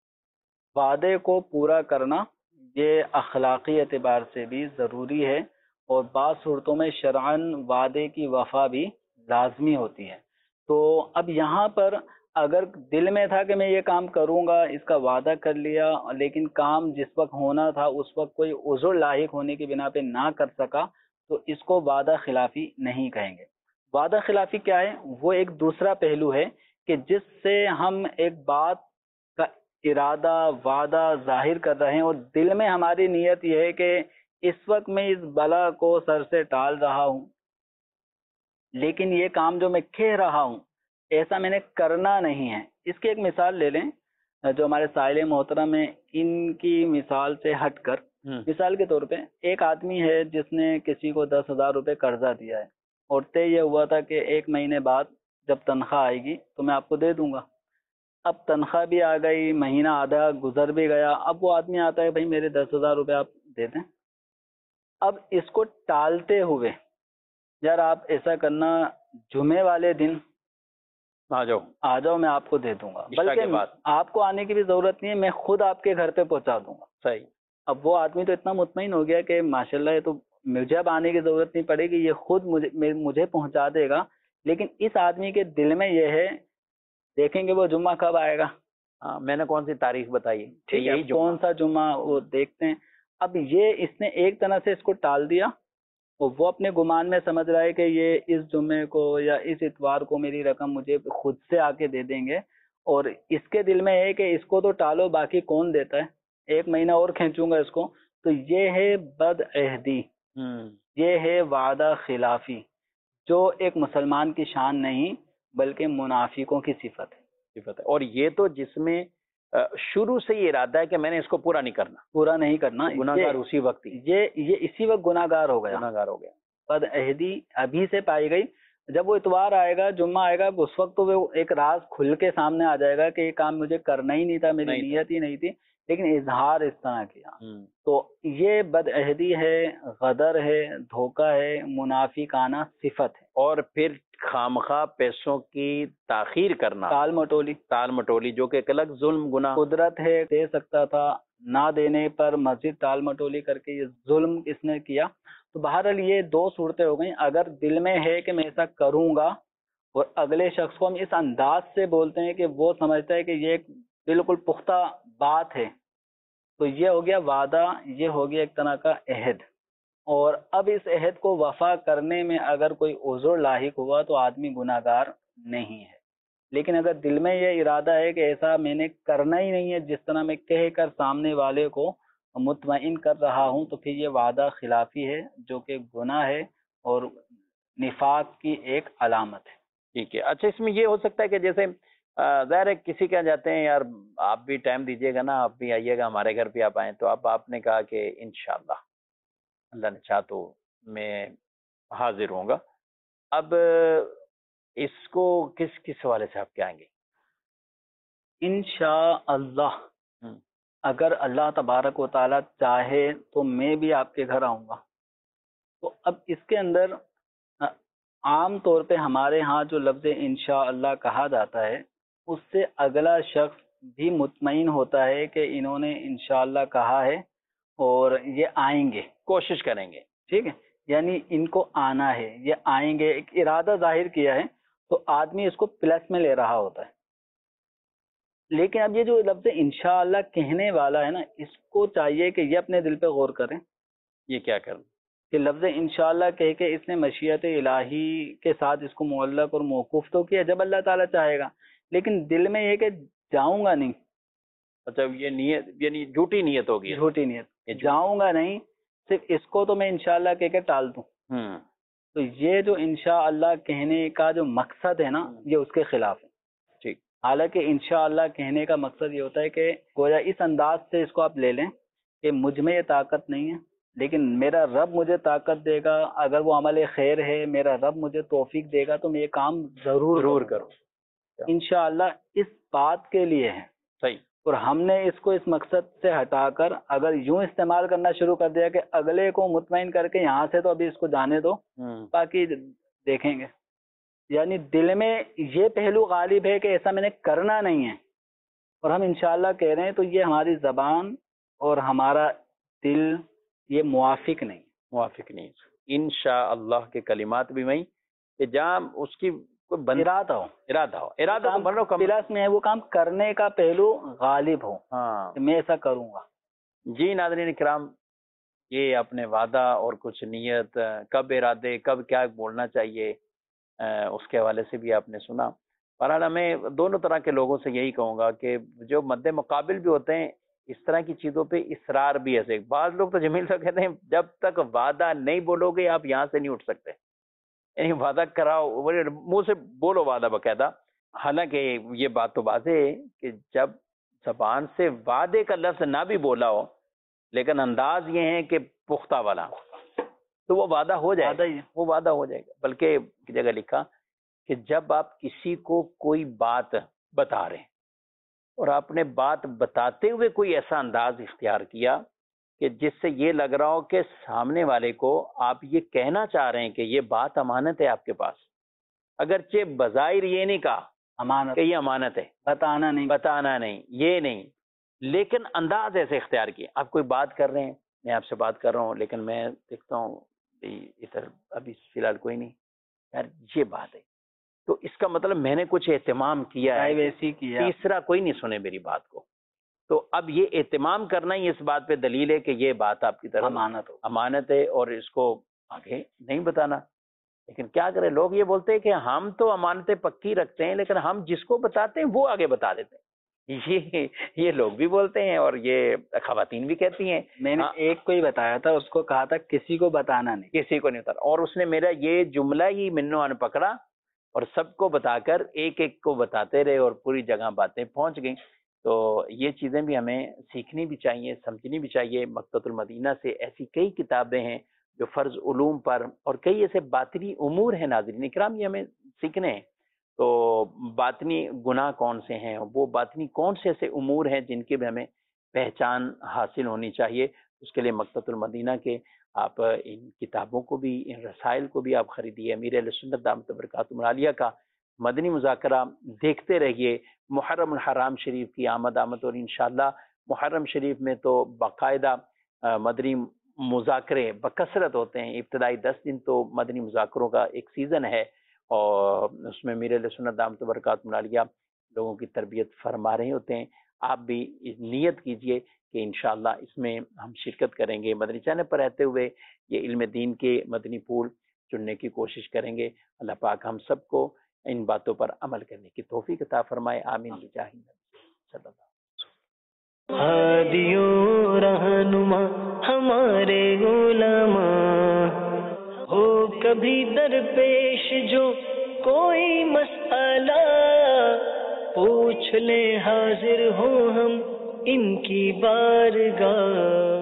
وعدے کو پورا کرنا یہ اخلاقی اعتبار سے بھی ضروری ہے، اور بعض صورتوں میں شرعاً وعدے کی وفا بھی لازمی ہوتی ہے۔ تو اب یہاں پر اگر دل میں تھا کہ میں یہ کام کروں گا، اس کا وعدہ کر لیا، لیکن کام جس وقت ہونا تھا اس وقت کوئی عذر لاحق ہونے کی بنا پہ نہ کر سکا، تو اس کو وعدہ خلافی نہیں کہیں گے۔ وعدہ خلافی کیا ہے؟ وہ ایک دوسرا پہلو ہے کہ جس سے ہم ایک بات کا ارادہ وعدہ ظاہر کر رہے ہیں، اور دل میں ہماری نیت یہ ہے کہ اس وقت میں اس بلا کو سر سے ٹال رہا ہوں، لیکن یہ کام جو میں کہہ رہا ہوں ایسا میں نے کرنا نہیں ہے۔ اس کی ایک مثال لے لیں جو ہمارے سائل محترم ہیں، ان کی مثال سے ہٹ کر، مثال کے طور پہ ایک آدمی ہے جس نے کسی کو دس ہزار روپے قرضہ دیا ہے، اور طے یہ ہوا تھا کہ ایک مہینے بعد جب تنخواہ آئے گی تو میں آپ کو دے دوں گا۔ اب تنخواہ بھی آ گئی، مہینہ آدھا گزر بھی گیا، اب وہ آدمی آتا ہے بھائی میرے دس ہزار روپے آپ دے دیں۔ اب اس کو ٹالتے ہوئے یار آپ ایسا کرنا جمعے والے دن آ جاؤ آ جاؤ میں آپ کو دے دوں گا، بلکہ آپ کو آنے کی بھی ضرورت نہیں ہے، میں خود آپ کے گھر پہ پہنچا دوں گا۔ صحیح۔ اب وہ آدمی تو اتنا مطمئن ہو گیا کہ ماشاءاللہ یہ تو مجھے اب آنے کی ضرورت نہیں پڑے گی، یہ خود مجھے مجھے پہنچا دے گا، لیکن اس آدمی کے دل میں یہ ہے دیکھیں گے وہ جمعہ کب آئے گا، ہاں میں نے کون سی تاریخ بتائی، ٹھیک ہے کون سا جمعہ وہ دیکھتے ہیں۔ اب یہ اس نے ایک طرح سے اس کو ٹال دیا، اور وہ اپنے گمان میں سمجھ رہا ہے کہ یہ اس جمعے کو یا اس اتوار کو میری رقم مجھے خود سے آ کے دے دیں گے، اور اس کے دل میں ہے کہ اس کو تو ٹالو باقی کون دیتا ہے، ایک مہینہ اور کھینچوں گا اس کو۔ تو یہ ہے بد عہدی، یہ ہے وعدہ خلافی، جو ایک مسلمان کی شان نہیں بلکہ منافقوں کی صفت ہے۔ صفت ہے، اور یہ تو جس میں شروع سے یہ ارادہ ہے کہ میں نے اس کو پورا نہیں کرنا، پورا نہیں کرنا، گناہگار اسی وقت ہی، یہ یہ اسی وقت گناہگار ہو گیا، گناہگار ہو گیا۔ بد عہدی ابھی سے پائی گئی، جب وہ اتوار آئے گا جمعہ آئے گا اس وقت تو وہ ایک راز کھل کے سامنے آ جائے گا کہ یہ کام مجھے کرنا ہی نہیں تھا، میری نیت ہی نہیں تھی، لیکن اظہار اس طرح کیا۔ تو یہ بد عہدی ہے، غدر ہے، دھوکہ ہے، منافقانہ صفت ہے۔ اور پھر خامخواہ پیسوں کی تاخیر کرنا، ٹال مٹولی ٹال مٹولی جو کہ ایک الگ ظلم گناہ، قدرت ہے دے سکتا تھا، نہ دینے پر مزید ٹال مٹولی کر کے یہ ظلم اس نے کیا۔ تو بہرحال یہ دو صورتیں ہو گئیں، اگر دل میں ہے کہ میں ایسا کروں گا اور اگلے شخص کو ہم اس انداز سے بولتے ہیں کہ وہ سمجھتا ہے کہ یہ ایک بالکل پختہ بات ہے، تو یہ ہو گیا وعدہ، یہ ہو گیا ایک طرح کا عہد۔ اور اب اس عہد کو وفا کرنے میں اگر کوئی عذر لاحق ہوا تو آدمی گناہگار نہیں ہے، لیکن اگر دل میں یہ ارادہ ہے کہ ایسا میں نے کرنا ہی نہیں ہے جس طرح میں کہہ کر سامنے والے کو مطمئن کر رہا ہوں، تو پھر یہ وعدہ خلافی ہے جو کہ گناہ ہے اور نفاق کی ایک علامت ہے۔ ٹھیک ہے۔ اچھا اس میں یہ ہو سکتا ہے کہ جیسے ظاہر ہے کسی کیا جاتے ہیں یار آپ بھی ٹائم دیجیے گا نا، آپ بھی آئیے گا ہمارے گھر پہ آپ آئیں، تو اب آپ نے کہا کہ انشاءاللہ اللہ نے چاہا تو میں حاضر ہوں گا، اب اس کو کس کس حوالے سے آپ کیا آئیں گے؟ انشاءاللہ اگر اللہ تبارک و تعالیٰ چاہے تو میں بھی آپ کے گھر آؤں گا. تو اب اس کے اندر عام طور پہ ہمارے ہاں جو لفظ انشاء اللہ کہا جاتا ہے اس سے اگلا شخص بھی مطمئن ہوتا ہے کہ انہوں نے انشاءاللہ کہا ہے اور یہ آئیں گے، کوشش کریں گے. ٹھیک ہے، یعنی ان کو آنا ہے، یہ آئیں گے، ایک ارادہ ظاہر کیا ہے تو آدمی اس کو پلس میں لے رہا ہوتا ہے. لیکن اب یہ جو لفظ انشاءاللہ کہنے والا ہے نا، اس کو چاہیے کہ یہ اپنے دل پہ غور کریں. یہ کیا کریں کہ لفظ انشاءاللہ کہہ کے اس نے مشیت الہی کے ساتھ اس کو معلق اور موقوف تو کیا جب اللہ تعالیٰ چاہے گا، لیکن دل میں یہ کہ جاؤں گا نہیں. اچھا، یہ نیت یعنی جھوٹی نیت ہوگی. جھوٹی نیت، جاؤں گا نہیں، صرف اس کو تو میں انشاءاللہ کہہ کے ٹال دوں. تو یہ جو انشاءاللہ کہنے کا جو مقصد ہے نا، یہ اس کے خلاف ہے. ٹھیک. حالانکہ انشاءاللہ کہنے کا مقصد یہ ہوتا ہے کہ گویا اس انداز سے اس کو آپ لے لیں کہ مجھ میں یہ طاقت نہیں ہے، لیکن میرا رب مجھے طاقت دے گا. اگر وہ عمل خیر ہے، میرا رب مجھے توفیق دے گا تو میں یہ کام ضرور ضرور کروں. انشاءاللہ اس بات کے لیے ہے. صحیح. اور ہم نے اس کو اس مقصد سے ہٹا کر اگر یوں استعمال کرنا شروع کر دیا کہ اگلے کو مطمئن کر کے یہاں سے تو ابھی اس کو جانے دو، باقی دیکھیں گے، یعنی دل میں یہ پہلو غالب ہے کہ ایسا میں نے کرنا نہیں ہے اور ہم انشاءاللہ کہہ رہے ہیں، تو یہ ہماری زبان اور ہمارا دل یہ موافق نہیں موافق نہیں. انشاءاللہ کے کلمات بھی وہیں کہ جہاں اس کی ارادہ ہو ارادہ ہو ارادہ پلس میں ہے، وہ کام کرنے کا پہلو غالب ہو. ہاں، میں ایسا کروں گا. جی ناظرین کرام، یہ اپنے وعدہ اور کچھ نیت، کب ارادے، کب کیا بولنا چاہیے، اس کے حوالے سے بھی آپ نے سنا. بہرحال میں دونوں طرح کے لوگوں سے یہی کہوں گا کہ جو مد مقابل بھی ہوتے ہیں اس طرح کی چیزوں پہ اصرار بھی ایسے. بعض لوگ تو جمیل صاحب کہتے ہیں جب تک وعدہ نہیں بولو گے آپ یہاں سے نہیں اٹھ سکتے، یعنی وعدہ کراؤ، منہ سے بولو وعدہ باقاعدہ. حالانکہ یہ بات تو واضح ہے کہ جب زبان سے وعدے کا لفظ نہ بھی بولا ہو لیکن انداز یہ ہے کہ پختہ والا، تو وہ وعدہ ہو جائے گا، وہ وعدہ ہو جائے گا. بلکہ ایک جگہ لکھا کہ جب آپ کسی کو کوئی بات بتا رہے ہیں اور آپ نے بات بتاتے ہوئے کوئی ایسا انداز اختیار کیا کہ جس سے یہ لگ رہا ہو کہ سامنے والے کو آپ یہ کہنا چاہ رہے ہیں کہ یہ بات امانت ہے آپ کے پاس، اگرچہ بظاہر یہ نہیں کہا امانت کہ یہ امانت ہے، بتانا نہیں بتانا نہیں یہ نہیں، لیکن انداز ایسے اختیار کیا. آپ کوئی بات کر رہے ہیں، میں آپ سے بات کر رہا ہوں لیکن میں دیکھتا ہوں ادھر ابھی فی الحال کوئی نہیں، یار یہ بات ہے، تو اس کا مطلب میں نے کچھ اہتمام کیا ہے، ویسی کیا، تیسرا کوئی نہیں سنے میری بات کو. تو اب یہ اہتمام کرنا ہی اس بات پہ دلیل ہے کہ یہ بات آپ کی طرف امانت ہو امانت ہے اور اس کو آگے نہیں بتانا. لیکن کیا کریں، لوگ یہ بولتے ہیں کہ ہم تو امانتیں پکی رکھتے ہیں لیکن ہم جس کو بتاتے ہیں وہ آگے بتا دیتے ہیں. یہ یہ لوگ بھی بولتے ہیں اور یہ خواتین بھی کہتی ہیں. میں نے ایک کو ہی بتایا تھا، اس کو کہا تھا کسی کو بتانا نہیں، کسی کو نہیں بتانا، اور اس نے میرا یہ جملہ ہی منو ان پکڑا اور سب کو بتا کر ایک ایک کو بتاتے رہے اور پوری جگہ باتیں پہنچ گئیں. تو یہ چیزیں بھی ہمیں سیکھنی بھی چاہیے، سمجھنی بھی چاہیے. مکتبۃ المدینہ سے ایسی کئی کتابیں ہیں جو فرض علوم پر اور کئی ایسے باطنی امور ہیں ناظرین اکرام، یہ ہمیں سیکھنے ہیں. تو باطنی گناہ کون سے ہیں، وہ باطنی کون سے ایسے امور ہیں جن کی بھی ہمیں پہچان حاصل ہونی چاہیے. اس کے لیے مکتبۃ المدینہ کے آپ ان کتابوں کو بھی، ان رسائل کو بھی آپ خریدیے. امیر اہل سنت دامت برکاتہم العالیہ کا مدنی مذاکرہ دیکھتے رہیے. محرم الحرام شریف کی آمد آمد اور انشاءاللہ محرم شریف میں تو باقاعدہ مدنی مذاکرے بکثرت ہوتے ہیں. ابتدائی دس دن تو مدنی مذاکروں کا ایک سیزن ہے اور اس میں امیر اہل سنت دامت برکاتہم العالیہ لوگوں کی تربیت فرما رہے ہوتے ہیں. آپ بھی نیت کیجئے کہ انشاءاللہ اس میں ہم شرکت کریں گے. مدنی چینل پر رہتے ہوئے یہ علم دین کے مدنی پھول چننے کی کوشش کریں گے. اللہ پاک ہم سب کو ان باتوں پر عمل کرنے کی توفیق عطا فرمائے. آمین بجاہ النبی صلی اللہ علیہ وسلم. ہادیوں رہنما ہمارے علماء ہو کبھی درپیش جو کوئی مسئلہ پوچھ لے، حاضر ہوں ہم ان کی بارگاہ.